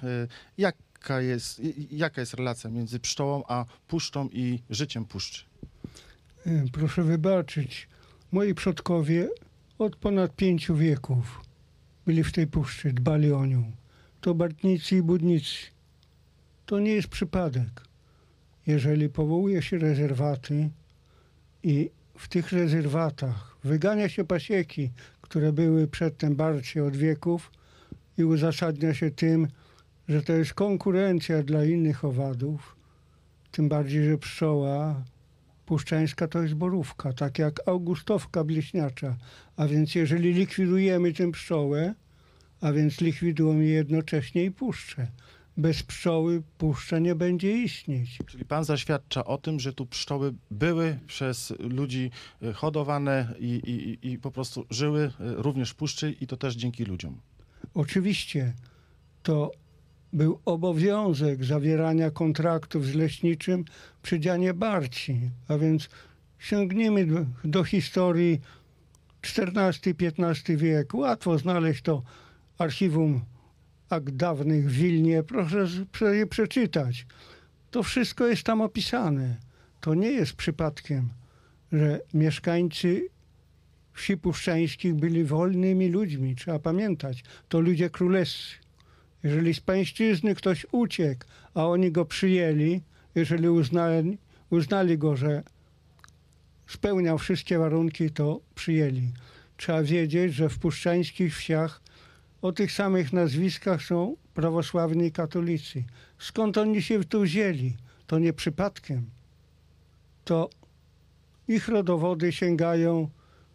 Jaka jest, jaka jest relacja między pszczołą a puszczą i życiem puszczy? Y, Proszę wybaczyć, moi przodkowie od ponad pięciu wieków byli w tej puszczy, dbali o nią. To Bartnicy i Budnicy. To nie jest przypadek. Jeżeli powołuje się rezerwaty i w tych rezerwatach wygania się pasieki, które były przedtem barcie od wieków i uzasadnia się tym, że to jest konkurencja dla innych owadów, tym bardziej, że pszczoła puszczańska to jest borówka, tak jak augustowka bliźniacza. A więc jeżeli likwidujemy tę pszczołę, a więc likwidujemy jednocześnie i puszczę. Bez pszczoły puszcza nie będzie istnieć. Czyli pan zaświadcza o tym, że tu pszczoły były przez ludzi y, hodowane i, i, i po prostu żyły y, również w puszczy i to też dzięki ludziom. Oczywiście to był obowiązek zawierania kontraktów z leśniczym przy dzianie Barci, a więc sięgnijmy do, do historii czternasty piętnasty wiek. Łatwo znaleźć to archiwum akt dawnych w Wilnie. Proszę z- je przeczytać. To wszystko jest tam opisane. To nie jest przypadkiem, że mieszkańcy wsi puszczańskich byli wolnymi ludźmi. Trzeba pamiętać, to ludzie królewscy. Jeżeli z pańszczyzny ktoś uciekł, a oni go przyjęli, jeżeli uznali, uznali go, że spełniał wszystkie warunki, to przyjęli. Trzeba wiedzieć, że w puszczańskich wsiach o tych samych nazwiskach są prawosławni i katolicy. Skąd oni się tu wzięli? To nie przypadkiem. To ich rodowody sięgają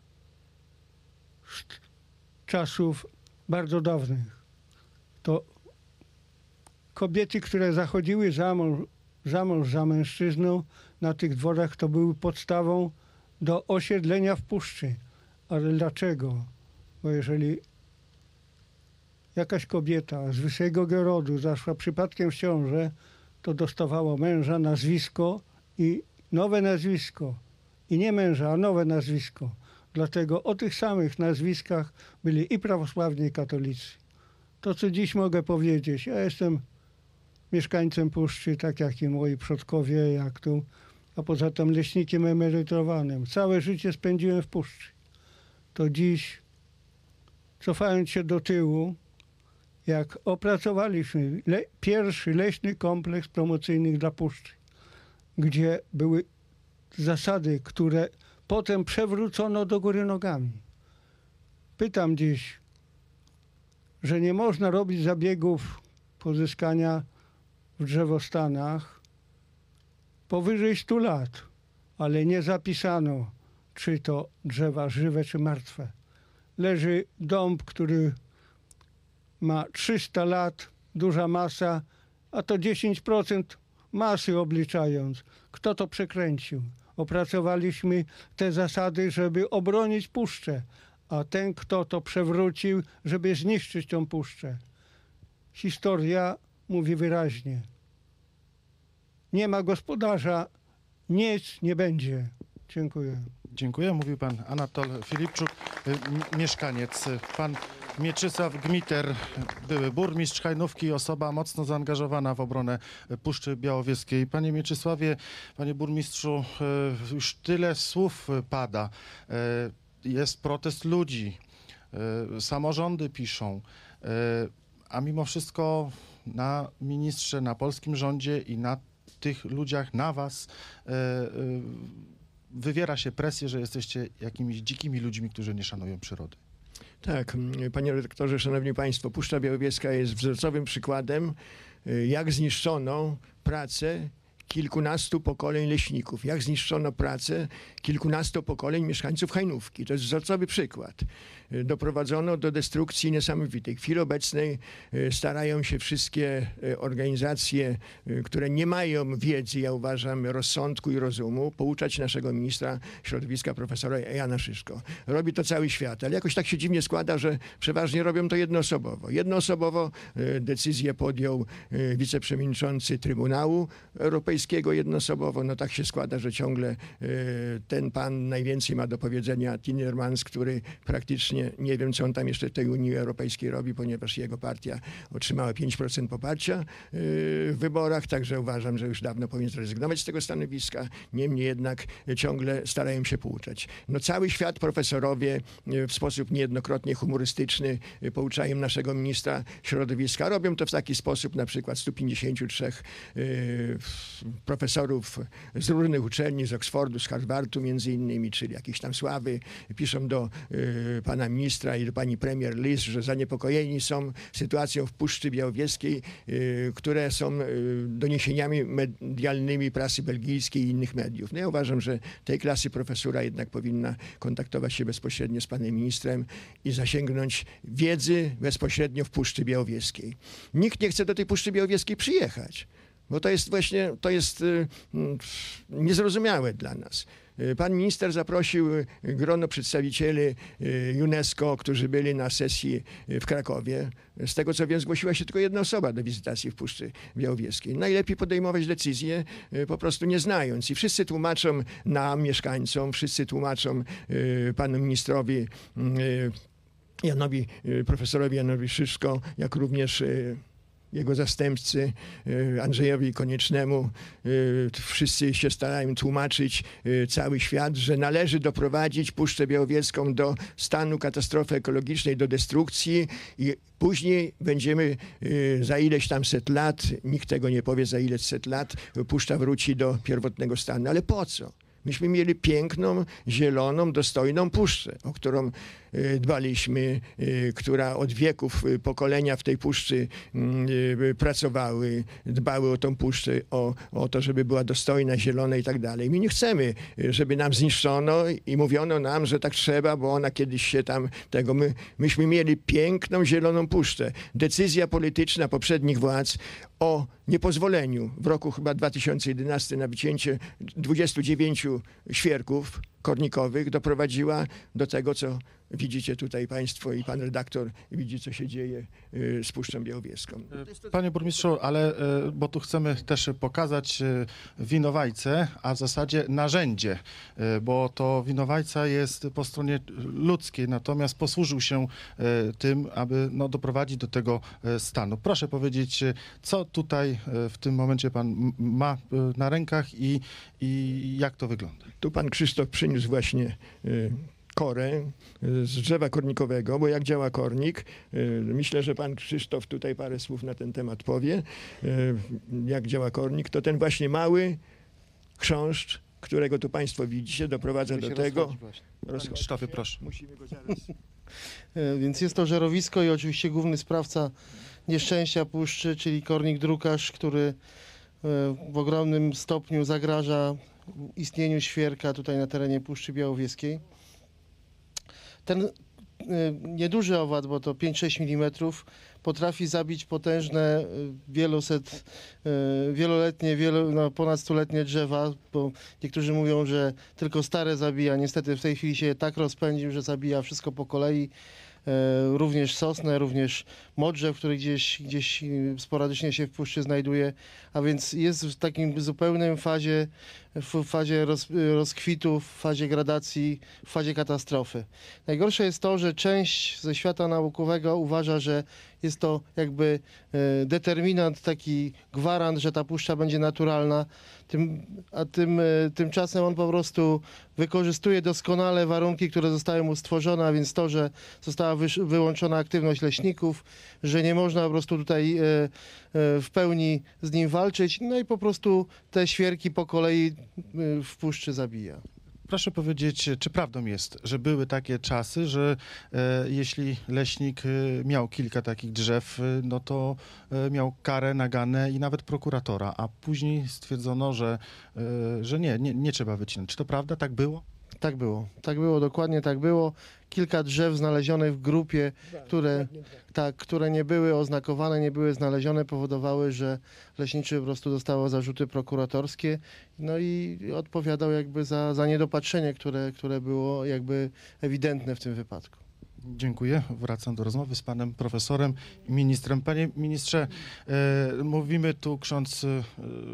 z czasów bardzo dawnych. To kobiety, które zachodziły za mąż, za mąż za mężczyzną na tych dworach, to były podstawą do osiedlenia w puszczy. Ale dlaczego? Bo jeżeli jakaś kobieta z wysokiego rodu zaszła przypadkiem w ciążę, to dostawała męża, nazwisko i nowe nazwisko. I nie męża, a nowe nazwisko. Dlatego o tych samych nazwiskach byli i prawosławni, i katolicy. To, co dziś mogę powiedzieć, ja jestem mieszkańcem puszczy, tak jak i moi przodkowie, jak tu, a poza tym leśnikiem emerytowanym. Całe życie spędziłem w puszczy. To dziś, cofając się do tyłu, jak opracowaliśmy le- pierwszy leśny kompleks promocyjny dla puszczy, gdzie były zasady, które potem przewrócono do góry nogami. Pytam dziś, że nie można robić zabiegów pozyskania w drzewostanach powyżej stu lat, ale nie zapisano, czy to drzewa żywe, czy martwe. Leży dąb, który ma trzysta lat, duża masa, a to dziesięć procent masy obliczając. Kto to przekręcił? Opracowaliśmy te zasady, żeby obronić puszczę, a ten, kto to przewrócił, żeby zniszczyć tą puszczę. Historia mówi wyraźnie. Nie ma gospodarza, nic nie będzie. Dziękuję. Dziękuję. Mówił pan Anatol Filipczuk, y, m- mieszkaniec. Pan Mieczysław Gmiter, były burmistrz Hajnówki, osoba mocno zaangażowana w obronę y, Puszczy Białowieskiej. Panie Mieczysławie, panie burmistrzu, y, już tyle słów y, pada. Y, Jest protest ludzi, y, samorządy piszą, y, a mimo wszystko na ministrze, na polskim rządzie i na tych ludziach, na was y, y, wywiera się presję, że jesteście jakimiś dzikimi ludźmi, którzy nie szanują przyrody. Tak, panie redaktorze, szanowni państwo, Puszcza Białowieska jest wzorcowym przykładem, y, jak zniszczono pracę kilkunastu pokoleń leśników, jak zniszczono pracę kilkunastu pokoleń mieszkańców Hajnówki. To jest wzorcowy przykład. Y, Doprowadzono do destrukcji niesamowitej. W chwili obecnej y, starają się wszystkie y, organizacje, y, które nie mają wiedzy, ja uważam, rozsądku i rozumu, pouczać naszego ministra środowiska, profesora Jana Szyszko. Robi to cały świat, ale jakoś tak się dziwnie składa, że przeważnie robią to jednoosobowo. Jednoosobowo y, decyzję podjął y, wiceprzewodniczący Trybunału Europejskiego, Białowieskiego jednoosobowo. No tak się składa, że ciągle e, ten pan najwięcej ma do powiedzenia, Timmermans, który praktycznie nie wiem, co on tam jeszcze w tej Unii Europejskiej robi, ponieważ jego partia otrzymała pięć procent poparcia e, w wyborach, także uważam, że już dawno powinien zrezygnować z tego stanowiska. Niemniej jednak ciągle starają się pouczać. No cały świat profesorowie e, w sposób niejednokrotnie humorystyczny e, pouczają naszego ministra środowiska. Robią to w taki sposób, na przykład stu pięćdziesięciu trzech y, profesorów z różnych uczelni, z Oxfordu, z Harvardu między innymi, czyli jakieś tam sławy, piszą do y, pana ministra i do pani premier list, że zaniepokojeni są sytuacją w Puszczy Białowieskiej, y, które są y, doniesieniami medialnymi prasy belgijskiej i innych mediów. No ja uważam, że tej klasy profesura jednak powinna kontaktować się bezpośrednio z panem ministrem i zasięgnąć wiedzy bezpośrednio w Puszczy Białowieskiej. Nikt nie chce do tej Puszczy Białowieskiej przyjechać, bo to jest właśnie, to jest y, y, niezrozumiałe dla nas. Pan minister zaprosił grono przedstawicieli UNESCO, którzy byli na sesji w Krakowie. Z tego co wiem, zgłosiła się tylko jedna osoba do wizytacji w Puszczy Białowieskiej. Najlepiej podejmować decyzje po prostu nie znając. I wszyscy tłumaczą nam, mieszkańcom, wszyscy tłumaczą panu ministrowi Janowi, profesorowi Janowi Szyszko, jak również jego zastępcy Andrzejowi Koniecznemu. Wszyscy się starają tłumaczyć cały świat, że należy doprowadzić Puszczę Białowieską do stanu katastrofy ekologicznej, do destrukcji i później będziemy za ileś tam set lat, nikt tego nie powie za ileś set lat, puszcza wróci do pierwotnego stanu. Ale po co? Myśmy mieli piękną, zieloną, dostojną puszczę, o którą dbaliśmy, która od wieków pokolenia w tej puszczy pracowały, dbały o tą puszczę, o, o to, żeby była dostojna, zielona i tak dalej. My nie chcemy, żeby nam zniszczono i mówiono nam, że tak trzeba, bo ona kiedyś się tam tego... My, myśmy mieli piękną, zieloną puszczę. Decyzja polityczna poprzednich władz o niepozwoleniu w roku chyba dwa tysiące jedenastym na wycięcie dwudziestu dziewięciu świerków kornikowych doprowadziła do tego, co widzicie tutaj państwo i pan redaktor widzi, co się dzieje z Puszczą Białowieską. Panie burmistrzu, ale bo tu chcemy też pokazać winowajcę, a w zasadzie narzędzie, bo to winowajca jest po stronie ludzkiej, natomiast posłużył się tym, aby no, doprowadzić do tego stanu. Proszę powiedzieć, co tutaj w tym momencie pan ma na rękach i, i jak to wygląda? Tu pan Krzysztof przyniósł właśnie korę z drzewa kornikowego, bo jak działa kornik, myślę, że pan Krzysztof tutaj parę słów na ten temat powie, jak działa kornik, to ten właśnie mały chrząszcz, którego tu państwo widzicie, doprowadza do tego... Krzysztofie, proszę. Musimy go zaraz... Więc jest to żerowisko i oczywiście główny sprawca nieszczęścia puszczy, czyli kornik drukarz, który w ogromnym stopniu zagraża istnieniu świerka tutaj na terenie Puszczy Białowieskiej. Ten nieduży owad, bo to pięć sześć milimetrów, potrafi zabić potężne, wieloset, wieloletnie, wielo, no ponad stuletnie drzewa, bo niektórzy mówią, że tylko stare zabija. Niestety w tej chwili się tak rozpędził, że zabija wszystko po kolei. Również sosnę, również modrzew, który gdzieś, gdzieś sporadycznie się w puszczy znajduje, a więc jest w takim zupełnym fazie, w fazie roz, rozkwitu, w fazie gradacji, w fazie katastrofy. Najgorsze jest to, że część ze świata naukowego uważa, że jest to jakby determinant, taki gwarant, że ta puszcza będzie naturalna, tym, a tym, tymczasem on po prostu wykorzystuje doskonale warunki, które zostały mu stworzone, a więc to, że została wy, wyłączona aktywność leśników, że nie można po prostu tutaj e, e, w pełni z nim walczyć, no i po prostu te świerki po kolei e, w puszczy zabija. Proszę powiedzieć, czy prawdą jest, że były takie czasy, że e, jeśli leśnik e, miał kilka takich drzew, e, no to e, miał karę, naganę i nawet prokuratora, a później stwierdzono, że, e, że nie, nie, nie trzeba wycinać. Czy to prawda? Tak było? Tak było. Tak było, dokładnie tak było. Kilka drzew znalezionych w grupie, które, tak, które nie były oznakowane, nie były znalezione, powodowały, że leśniczy po prostu dostało zarzuty prokuratorskie, no i odpowiadał jakby za, za niedopatrzenie, które, które było jakby ewidentne w tym wypadku. Dziękuję. Wracam do rozmowy z panem profesorem i ministrem. Panie ministrze, e, mówimy tu, ksiądz e,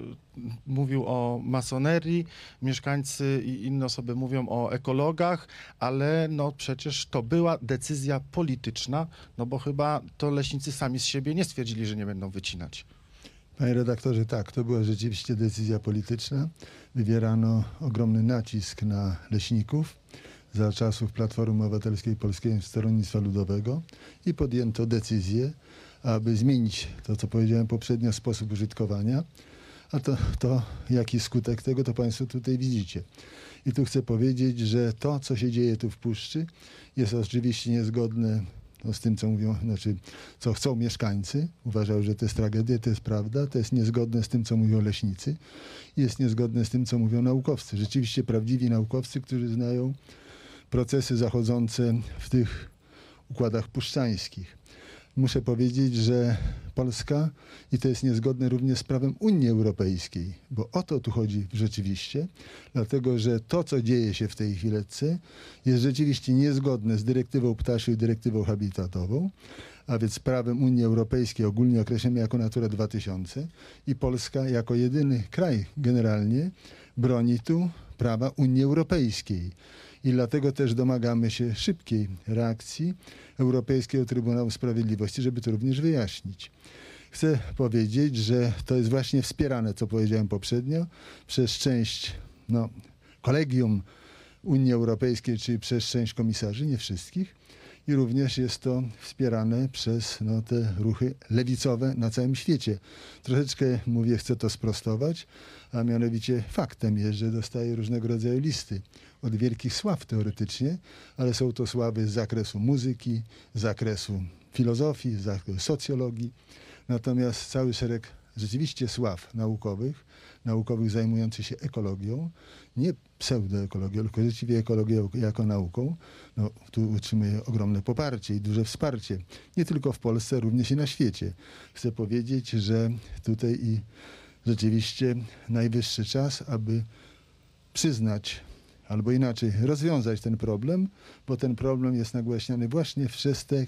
mówił o masonerii, mieszkańcy i inne osoby mówią o ekologach, ale no przecież to była decyzja polityczna, no bo chyba to leśnicy sami z siebie nie stwierdzili, że nie będą wycinać. Panie redaktorze, tak, to była rzeczywiście decyzja polityczna. Wywierano ogromny nacisk na leśników za czasów Platformy Obywatelskiej Polskiego Stronnictwa Ludowego i podjęto decyzję, aby zmienić to, co powiedziałem poprzednio, sposób użytkowania. A to, to jaki skutek tego, to Państwo tutaj widzicie. I tu chcę powiedzieć, że to, co się dzieje tu w Puszczy, jest oczywiście niezgodne no, z tym, co mówią, znaczy, co chcą mieszkańcy. Uważał, że to jest tragedia, to jest prawda. To jest niezgodne z tym, co mówią leśnicy. Jest niezgodne z tym, co mówią naukowcy. Rzeczywiście prawdziwi naukowcy, którzy znają procesy zachodzące w tych układach puszczańskich. Muszę powiedzieć, że Polska, i to jest niezgodne również z prawem Unii Europejskiej, bo o to tu chodzi rzeczywiście, dlatego że to, co dzieje się w tej chwilece, jest rzeczywiście niezgodne z dyrektywą ptasią i dyrektywą habitatową, a więc prawem Unii Europejskiej, ogólnie określamy jako Natura dwa tysiące, i Polska jako jedyny kraj generalnie broni tu prawa Unii Europejskiej. I dlatego też domagamy się szybkiej reakcji Europejskiego Trybunału Sprawiedliwości, żeby to również wyjaśnić. Chcę powiedzieć, że to jest właśnie wspierane, co powiedziałem poprzednio, przez część no, kolegium Unii Europejskiej, czyli przez część komisarzy, nie wszystkich. I również jest to wspierane przez no, te ruchy lewicowe na całym świecie. Troszeczkę, mówię, chcę to sprostować, a mianowicie faktem jest, że dostaję różnego rodzaju listy od wielkich sław teoretycznie, ale są to sławy z zakresu muzyki, z zakresu filozofii, z zakresu socjologii. Natomiast cały szereg rzeczywiście sław naukowych, naukowych zajmujących się ekologią, nie pseudoekologią, tylko rzeczywiście ekologią jako nauką, no, tu utrzymuje ogromne poparcie i duże wsparcie. Nie tylko w Polsce, również i na świecie. Chcę powiedzieć, że tutaj i rzeczywiście najwyższy czas, aby przyznać, albo inaczej rozwiązać ten problem, bo ten problem jest nagłaśniany właśnie przez te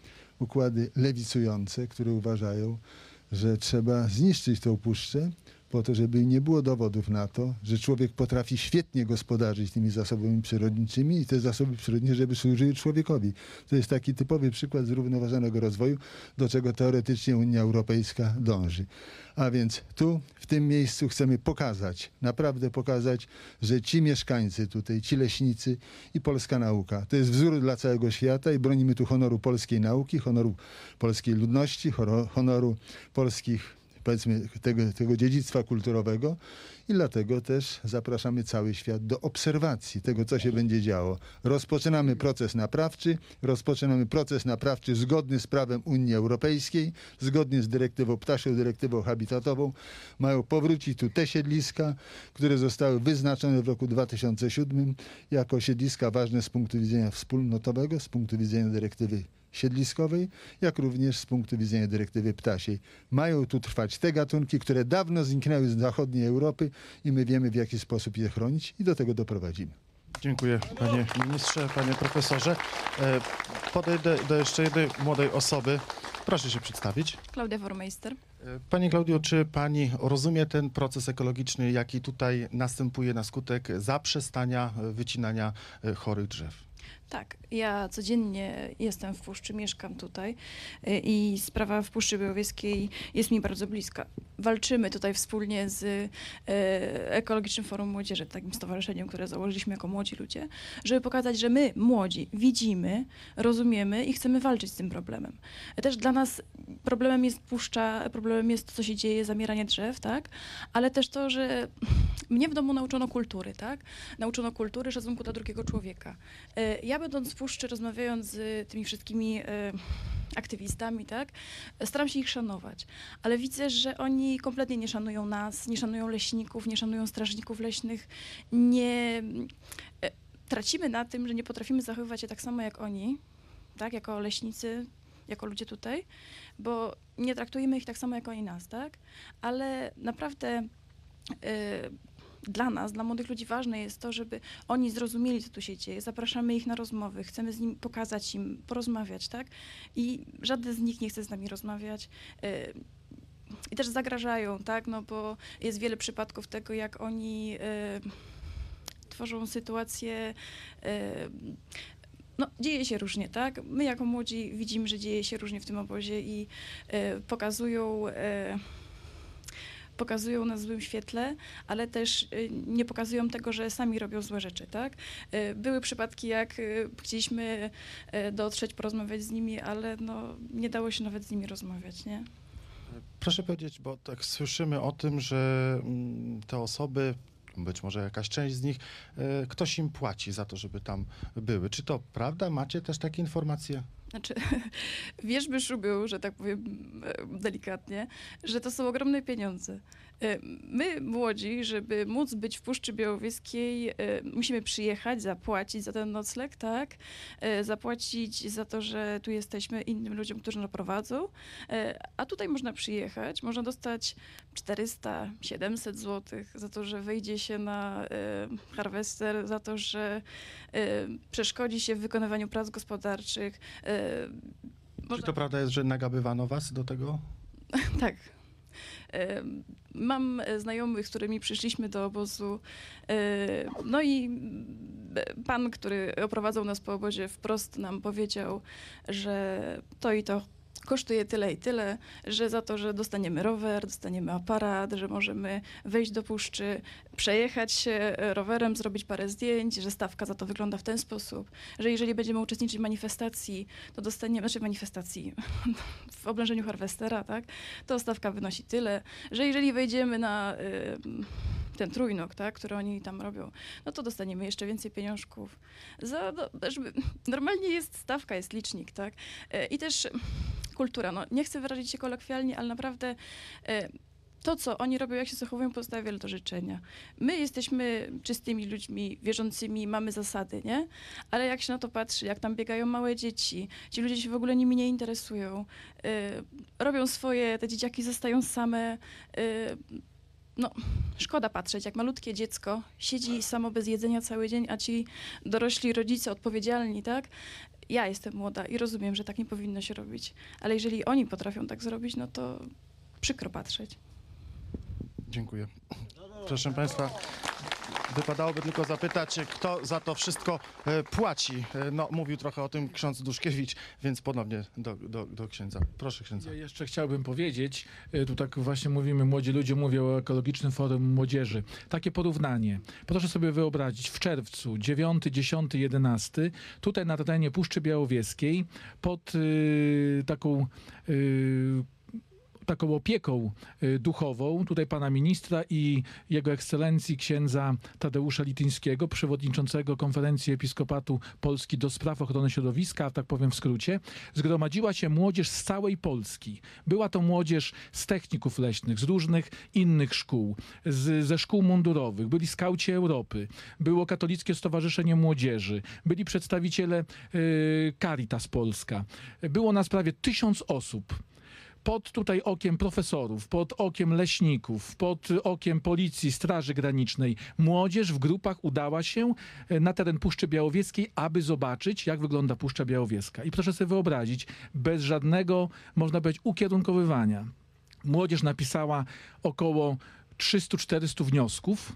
układy lewicujące, które uważają, że trzeba zniszczyć tą puszczę po to, żeby nie było dowodów na to, że człowiek potrafi świetnie gospodarzyć tymi zasobami przyrodniczymi i te zasoby przyrodnicze, żeby służyły człowiekowi. To jest taki typowy przykład zrównoważonego rozwoju, do czego teoretycznie Unia Europejska dąży. A więc tu, w tym miejscu chcemy pokazać, naprawdę pokazać, że ci mieszkańcy tutaj, ci leśnicy i polska nauka, to jest wzór dla całego świata i bronimy tu honoru polskiej nauki, honoru polskiej ludności, honoru polskich, powiedzmy, tego, tego dziedzictwa kulturowego i dlatego też zapraszamy cały świat do obserwacji tego, co się będzie działo. Rozpoczynamy proces naprawczy, rozpoczynamy proces naprawczy zgodny z prawem Unii Europejskiej, zgodnie z dyrektywą ptasią, dyrektywą habitatową. Mają powrócić tu te siedliska, które zostały wyznaczone w roku dwa tysiące siódmym jako siedliska ważne z punktu widzenia wspólnotowego, z punktu widzenia dyrektywy siedliskowej, jak również z punktu widzenia dyrektywy ptasiej. Mają tu trwać te gatunki, które dawno zniknęły z zachodniej Europy i my wiemy, w jaki sposób je chronić i do tego doprowadzimy. Dziękuję, panie ministrze, panie profesorze. E, podejdę do jeszcze jednej młodej osoby. Proszę się przedstawić. Klaudia Wormeister. E, Pani Klaudio, czy pani rozumie ten proces ekologiczny, jaki tutaj następuje na skutek zaprzestania wycinania e, chorych drzew? Tak, ja codziennie jestem w Puszczy, mieszkam tutaj y, i sprawa w Puszczy Białowieskiej jest mi bardzo bliska. Walczymy tutaj wspólnie z y, Ekologicznym Forum Młodzieży, takim stowarzyszeniem, które założyliśmy jako młodzi ludzie, żeby pokazać, że my, młodzi, widzimy, rozumiemy i chcemy walczyć z tym problemem. Też dla nas problemem jest puszcza, problemem jest to, co się dzieje, zamieranie drzew, tak? Ale też to, że mnie w domu nauczono kultury, tak? Nauczono kultury, szacunku dla drugiego człowieka. Y, ja będąc w Puszczy, rozmawiając z tymi wszystkimi y, aktywistami, tak, staram się ich szanować, ale widzę, że oni kompletnie nie szanują nas, nie szanują leśników, nie szanują strażników leśnych, nie y, tracimy na tym, że nie potrafimy zachowywać się tak samo jak oni, tak, jako leśnicy, jako ludzie tutaj, bo nie traktujemy ich tak samo jak oni nas, tak, ale naprawdę y, dla nas, dla młodych ludzi ważne jest to, żeby oni zrozumieli, co tu się dzieje. Zapraszamy ich na rozmowy, chcemy z nimi pokazać im, porozmawiać, tak? I żaden z nich nie chce z nami rozmawiać. Y, I też zagrażają, tak? No bo jest wiele przypadków tego, jak oni y, tworzą sytuacje. Y, no, dzieje się różnie, tak? My jako młodzi widzimy, że dzieje się różnie w tym obozie i y, pokazują. Y, pokazują nas w złym świetle, ale też y, nie pokazują tego, że sami robią złe rzeczy, tak? Y, były przypadki, jak y, chcieliśmy y, dotrzeć, porozmawiać z nimi, ale no, nie dało się nawet z nimi rozmawiać, nie? Proszę powiedzieć, bo tak słyszymy o tym, że mm, te osoby, być może jakaś część z nich, e, ktoś im płaci za to, żeby tam były. Czy to prawda? Macie też takie informacje? Znaczy, wierzby szubią, że tak powiem e, delikatnie, że to są ogromne pieniądze. E, My, młodzi, żeby móc być w Puszczy Białowieskiej, e, musimy przyjechać, zapłacić za ten nocleg, tak? E, Zapłacić za to, że tu jesteśmy innym ludziom, którzy nas prowadzą. E, A tutaj można przyjechać, można dostać czterysta siedemset złotych za to, że wyjdzie się na e, harwester, za to, że e, przeszkodzi się w wykonywaniu prac gospodarczych. E, Czy Można... to prawda jest, że nagabywano was do tego? Tak. E, Mam znajomych, z którymi przyszliśmy do obozu. E, No i pan, który oprowadzał nas po obozie, wprost nam powiedział, że to i to kosztuje tyle i tyle, że za to, że dostaniemy rower, dostaniemy aparat, że możemy wejść do puszczy, przejechać się rowerem, zrobić parę zdjęć, że stawka za to wygląda w ten sposób, że jeżeli będziemy uczestniczyć w manifestacji, to dostaniemy, znaczy manifestacji w oblężeniu harwestera, tak, to stawka wynosi tyle, że jeżeli wejdziemy na y, ten trójnóg, tak, który oni tam robią, no to dostaniemy jeszcze więcej pieniążków. Za, no, żeby, normalnie jest stawka, jest licznik, tak, y, i też kultura, no nie chcę wyrazić się kolokwialnie, ale naprawdę y, to, co oni robią, jak się zachowują, pozostawia wiele do życzenia. My jesteśmy czystymi ludźmi, wierzącymi, mamy zasady, nie? Ale jak się na to patrzy, jak tam biegają małe dzieci, ci ludzie się w ogóle nimi nie interesują, y, robią swoje, te dzieciaki zostają same. Y, no, szkoda patrzeć, jak malutkie dziecko siedzi samo bez jedzenia cały dzień, a ci dorośli rodzice odpowiedzialni, tak? Ja jestem młoda i rozumiem, że tak nie powinno się robić, ale jeżeli oni potrafią tak zrobić, no to przykro patrzeć. Dziękuję. Proszę Państwa, wypadałoby tylko zapytać, kto za to wszystko e, płaci. E, No, mówił trochę o tym ksiądz Duszkiewicz, więc ponownie do, do, do księdza. Proszę księdza. Ja jeszcze chciałbym powiedzieć, e, tu tak właśnie mówimy, młodzi ludzie mówią o Ekologicznym Forum Młodzieży. Takie porównanie. Proszę sobie wyobrazić, w czerwcu dziewiąty, dziesiąty, jedenasty, tutaj na terenie Puszczy Białowieskiej pod y, taką y, taką opieką y, duchową, tutaj pana ministra i jego ekscelencji księdza Tadeusza Lityńskiego, przewodniczącego Konferencji Episkopatu Polski do spraw ochrony środowiska, tak powiem w skrócie, zgromadziła się młodzież z całej Polski. Była to młodzież z techników leśnych, z różnych innych szkół, z, ze szkół mundurowych, byli skauci Europy, było Katolickie Stowarzyszenie Młodzieży, byli przedstawiciele y, Caritas Polska. Było nas prawie tysiąc osób. Pod tutaj okiem profesorów, pod okiem leśników, pod okiem policji, Straży Granicznej, młodzież w grupach udała się na teren Puszczy Białowieskiej, aby zobaczyć, jak wygląda Puszcza Białowieska. I proszę sobie wyobrazić, bez żadnego, można powiedzieć, ukierunkowywania. Młodzież napisała około trzysta czterysta wniosków,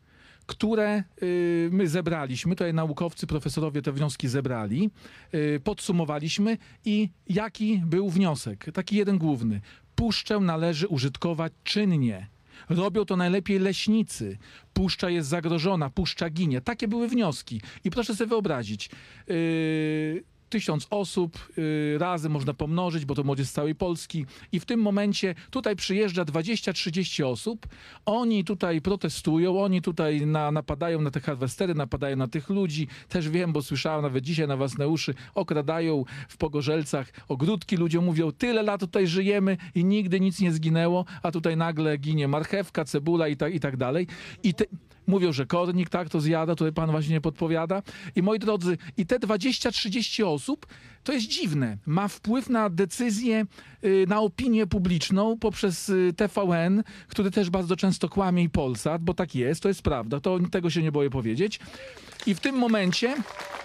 które y, my zebraliśmy, tutaj naukowcy, profesorowie te wnioski zebrali, y, podsumowaliśmy i jaki był wniosek? Taki jeden główny. Puszczę należy użytkować czynnie. Robią to najlepiej leśnicy. Puszcza jest zagrożona, puszcza ginie. Takie były wnioski. I proszę sobie wyobrazić, yy, tysiąc osób y, razy można pomnożyć, bo to młodzież z całej Polski i w tym momencie tutaj przyjeżdża dwadzieścia trzydzieści osób, oni tutaj protestują, oni tutaj na, napadają na te harwestery, napadają na tych ludzi, też wiem, bo słyszałem nawet dzisiaj na własne uszy, okradają w Pogorzelcach ogródki, ludzie mówią, tyle lat tutaj żyjemy i nigdy nic nie zginęło, a tutaj nagle ginie marchewka, cebula i tak, i tak dalej. I te, Mówią, że kornik, tak, to zjada, tutaj pan właśnie podpowiada. I moi drodzy, i te dwadzieścia trzydzieści osób, to jest dziwne, ma wpływ na decyzję, y, na opinię publiczną poprzez y, T V N, który też bardzo często kłamie, i Polsat, bo tak jest, to jest prawda, to tego się nie boję powiedzieć. I w tym momencie...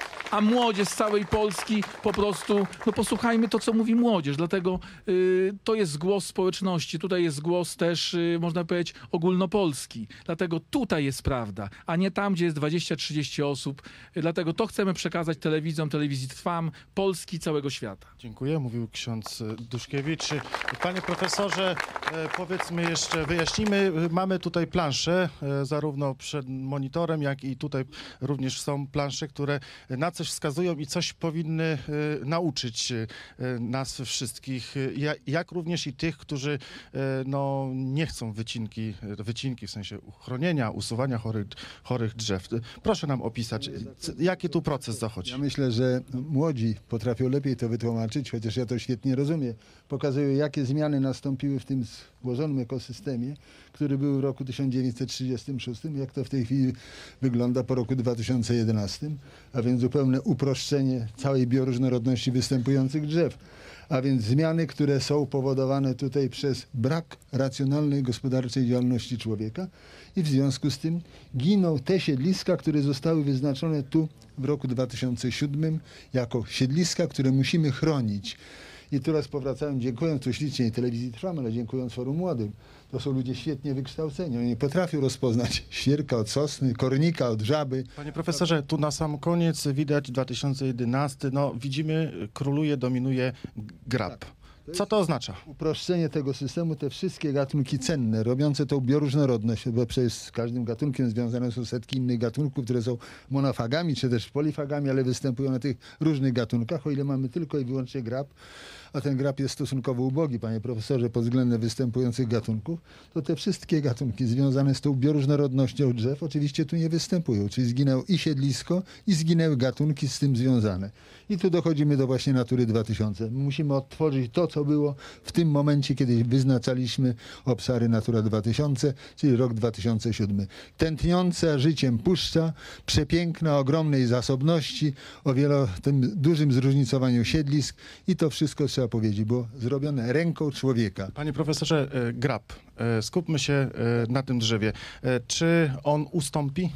A młodzież z całej Polski po prostu, no posłuchajmy to, co mówi młodzież, dlatego y, to jest głos społeczności, tutaj jest głos też, y, można powiedzieć, ogólnopolski, dlatego tutaj jest prawda, a nie tam, gdzie jest dwadzieścia trzydzieści osób, y, dlatego to chcemy przekazać telewidzom, telewizji Trwam, Polski, całego świata. Dziękuję, mówił ksiądz Duszkiewicz. Panie profesorze, e, powiedzmy jeszcze, wyjaśnijmy, mamy tutaj plansze, e, zarówno przed monitorem, jak i tutaj również są plansze, które na coś wskazują i coś powinny e, nauczyć e, nas wszystkich, ja, jak również i tych, którzy e, no, nie chcą wycinki, wycinki w sensie uchronienia, usuwania chorych, chorych drzew. Proszę nam opisać, c- jaki tu proces zachodzi. Ja myślę, że młodzi potrafią lepiej to wytłumaczyć, chociaż ja to świetnie rozumiem. Pokazują, jakie zmiany nastąpiły w tym złożonym ekosystemie, który był w roku tysiąc dziewięćset trzydziestym szóstym, jak to w tej chwili wygląda po roku dwa tysiące jedenastym, a więc zupełne uproszczenie całej bioróżnorodności występujących drzew. A więc zmiany, które są powodowane tutaj przez brak racjonalnej gospodarczej działalności człowieka i w związku z tym giną te siedliska, które zostały wyznaczone tu w roku dwa tysiące siódmym jako siedliska, które musimy chronić. I teraz powracałem, dziękując tu ślicznie telewizji Trwam, ale dziękując Forum Młodym. To są ludzie świetnie wykształceni. Oni potrafią rozpoznać świerka od sosny, kornika od żaby. Panie profesorze, tu na sam koniec widać dwa tysiące jedenasty, no widzimy, króluje, dominuje grab. Co to oznacza? Uproszczenie tego systemu, te wszystkie gatunki cenne, robiące tą bioróżnorodność, bo przecież z każdym gatunkiem związane są setki innych gatunków, które są monofagami, czy też polifagami, ale występują na tych różnych gatunkach, o ile mamy tylko i wyłącznie grab, a ten grab jest stosunkowo ubogi, panie profesorze, pod względem występujących gatunków, to te wszystkie gatunki związane z tą bioróżnorodnością drzew oczywiście tu nie występują, czyli zginęło i siedlisko, i zginęły gatunki z tym związane. I tu dochodzimy do właśnie Natury dwa tysiące. Musimy odtworzyć to, co było w tym momencie, kiedy wyznaczaliśmy obszary Natura dwa tysiące, czyli rok dwa tysiące siódmy. Tętniąca życiem puszcza, przepiękna, ogromnej zasobności, o wielo, tym dużym zróżnicowaniu siedlisk i to wszystko, trzeba powiedzieć, było zrobione ręką człowieka. Panie profesorze, e, grab, e, skupmy się e, na tym drzewie. E, czy on ustąpi?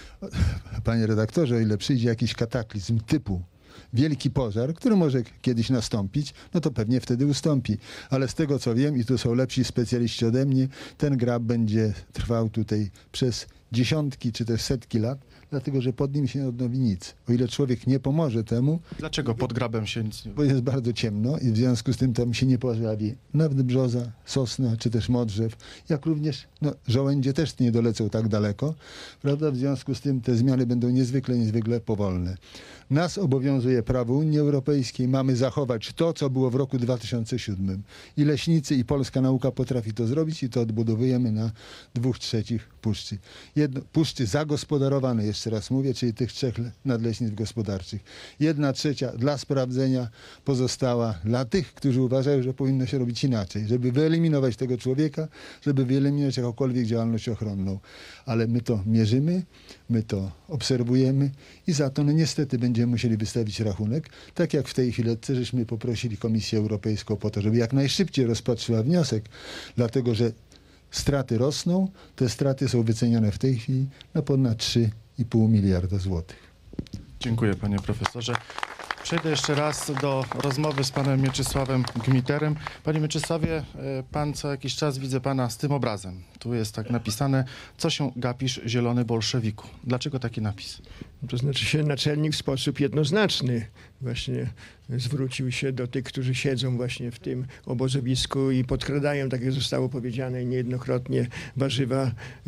Panie redaktorze, o ile przyjdzie jakiś kataklizm typu wielki pożar, który może kiedyś nastąpić, no to pewnie wtedy ustąpi. Ale z tego, co wiem, i tu są lepsi specjaliści ode mnie, ten grab będzie trwał tutaj przez dziesiątki czy też setki lat, dlatego że pod nim się nie odnowi nic. O ile człowiek nie pomoże temu... Dlaczego pod grabem się nic nie... Bo jest bardzo ciemno i w związku z tym tam się nie pojawi nawet brzoza, sosna czy też modrzew, jak również no, żołędzie też nie dolecą tak daleko, prawda? W związku z tym te zmiany będą niezwykle, niezwykle powolne. Nas obowiązuje prawo Unii Europejskiej, mamy zachować to, co było w roku dwa tysiące siódmym. I leśnicy, i polska nauka potrafi to zrobić i to odbudowujemy na dwóch trzecich puszczy. Jedno, puszczy zagospodarowane, jeszcze raz mówię, czyli tych trzech nadleśnictw gospodarczych. Jedna trzecia dla sprawdzenia pozostała dla tych, którzy uważają, że powinno się robić inaczej, żeby wyeliminować tego człowieka, żeby wyeliminować jakąkolwiek działalność ochronną. Ale my to mierzymy, my to obserwujemy i za to no niestety będziemy musieli wystawić rachunek, tak jak w tej chwili żeśmy poprosili Komisję Europejską po to, żeby jak najszybciej rozpatrzyła wniosek, dlatego że straty rosną, te straty są wyceniane w tej chwili na ponad trzy i pół miliarda złotych. Dziękuję, panie profesorze. Przejdę jeszcze raz do rozmowy z panem Mieczysławem Gmiterem. Panie Mieczysławie, pan co jakiś czas widzę pana z tym obrazem. Tu jest tak napisane, co się gapisz, zielony bolszewiku. Dlaczego taki napis? To znaczy się naczelnik w sposób jednoznaczny właśnie zwrócił się do tych, którzy siedzą właśnie w tym obozowisku i podkradają, tak jak zostało powiedziane niejednokrotnie, warzywa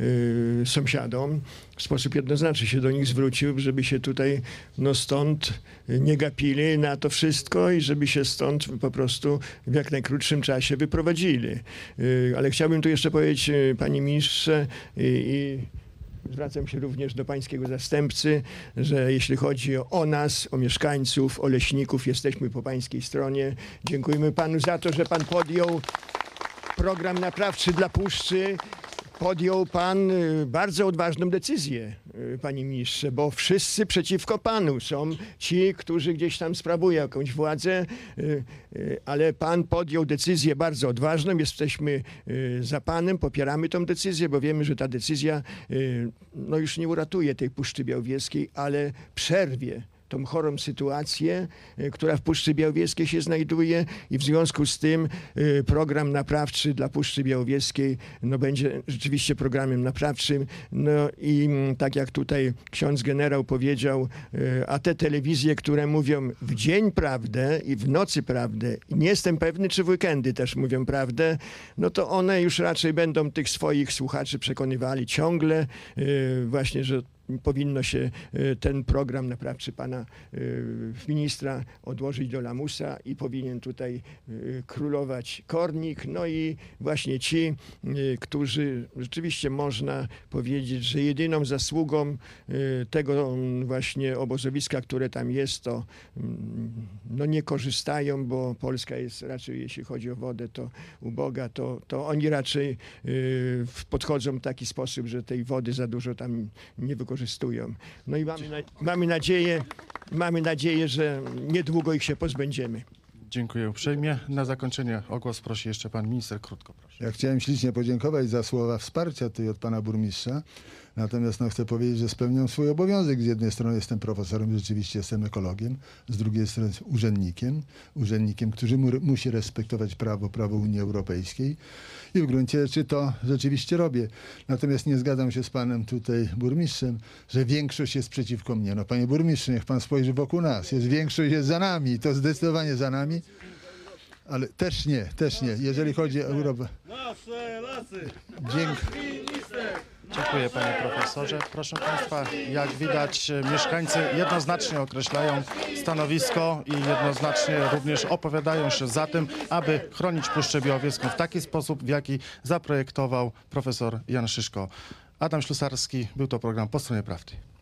y, sąsiadom. W sposób jednoznaczny się do nich zwrócił, żeby się tutaj no stąd nie gapili na to wszystko i żeby się stąd po prostu w jak najkrótszym czasie wyprowadzili. Y, ale chciałbym tu jeszcze powiedzieć, y, panie ministrze, i, i zwracam się również do pańskiego zastępcy, że jeśli chodzi o nas, o mieszkańców, o leśników, jesteśmy po pańskiej stronie. Dziękujemy panu za to, że pan podjął program naprawczy dla puszczy. podjął pan y, bardzo odważną decyzję, y, panie ministrze, bo wszyscy przeciwko panu są ci, którzy gdzieś tam sprawują jakąś władzę, y, y, ale pan podjął decyzję bardzo odważną, jesteśmy y, za panem, popieramy tą decyzję, bo wiemy, że ta decyzja y, no już nie uratuje tej Puszczy Białowieskiej, ale przerwie tą chorą sytuację, y, która w Puszczy Białowieskiej się znajduje i w związku z tym y, program naprawczy dla Puszczy Białowieskiej no, będzie rzeczywiście programem naprawczym. No i mm, tak jak tutaj ksiądz generał powiedział, y, a te telewizje, które mówią w dzień prawdę i w nocy prawdę, i nie jestem pewny, czy w weekendy też mówią prawdę, no to one już raczej będą tych swoich słuchaczy przekonywali ciągle y, właśnie, że powinno się ten program naprawczy pana ministra odłożyć do lamusa i powinien tutaj królować Kornik. No i właśnie ci, którzy rzeczywiście można powiedzieć, że jedyną zasługą tego właśnie obozowiska, które tam jest, to no nie korzystają, bo Polska jest raczej, jeśli chodzi o wodę, to uboga, to, to oni raczej podchodzą w taki sposób, że tej wody za dużo tam nie wykorzystują. No i mamy, na, mamy, nadzieję, mamy nadzieję, że niedługo ich się pozbędziemy. Dziękuję uprzejmie. Na zakończenie o głos prosi jeszcze pan minister. Krótko proszę. Ja chciałem ślicznie podziękować za słowa wsparcia tutaj od pana burmistrza. Natomiast no, chcę powiedzieć, że spełniam swój obowiązek. Z jednej strony jestem profesorem, rzeczywiście jestem ekologiem, z drugiej strony urzędnikiem, urzędnikiem, który mu, musi respektować prawo, prawo Unii Europejskiej i w gruncie rzeczy to rzeczywiście robię. Natomiast nie zgadzam się z panem tutaj burmistrzem, że większość jest przeciwko mnie. No panie burmistrzu, niech pan spojrzy wokół nas. Jest większość jest za nami, to zdecydowanie za nami. Ale też nie, też nie. Jeżeli chodzi o Europę. Nasze lasy! Dziękuję. Dziękuję panie profesorze. Proszę państwa, jak widać mieszkańcy jednoznacznie określają stanowisko i jednoznacznie również opowiadają się za tym, aby chronić Puszczę Białowieską w taki sposób, w jaki zaprojektował profesor Jan Szyszko. Adam Ślusarski, był to program Po Stronie Prawdy.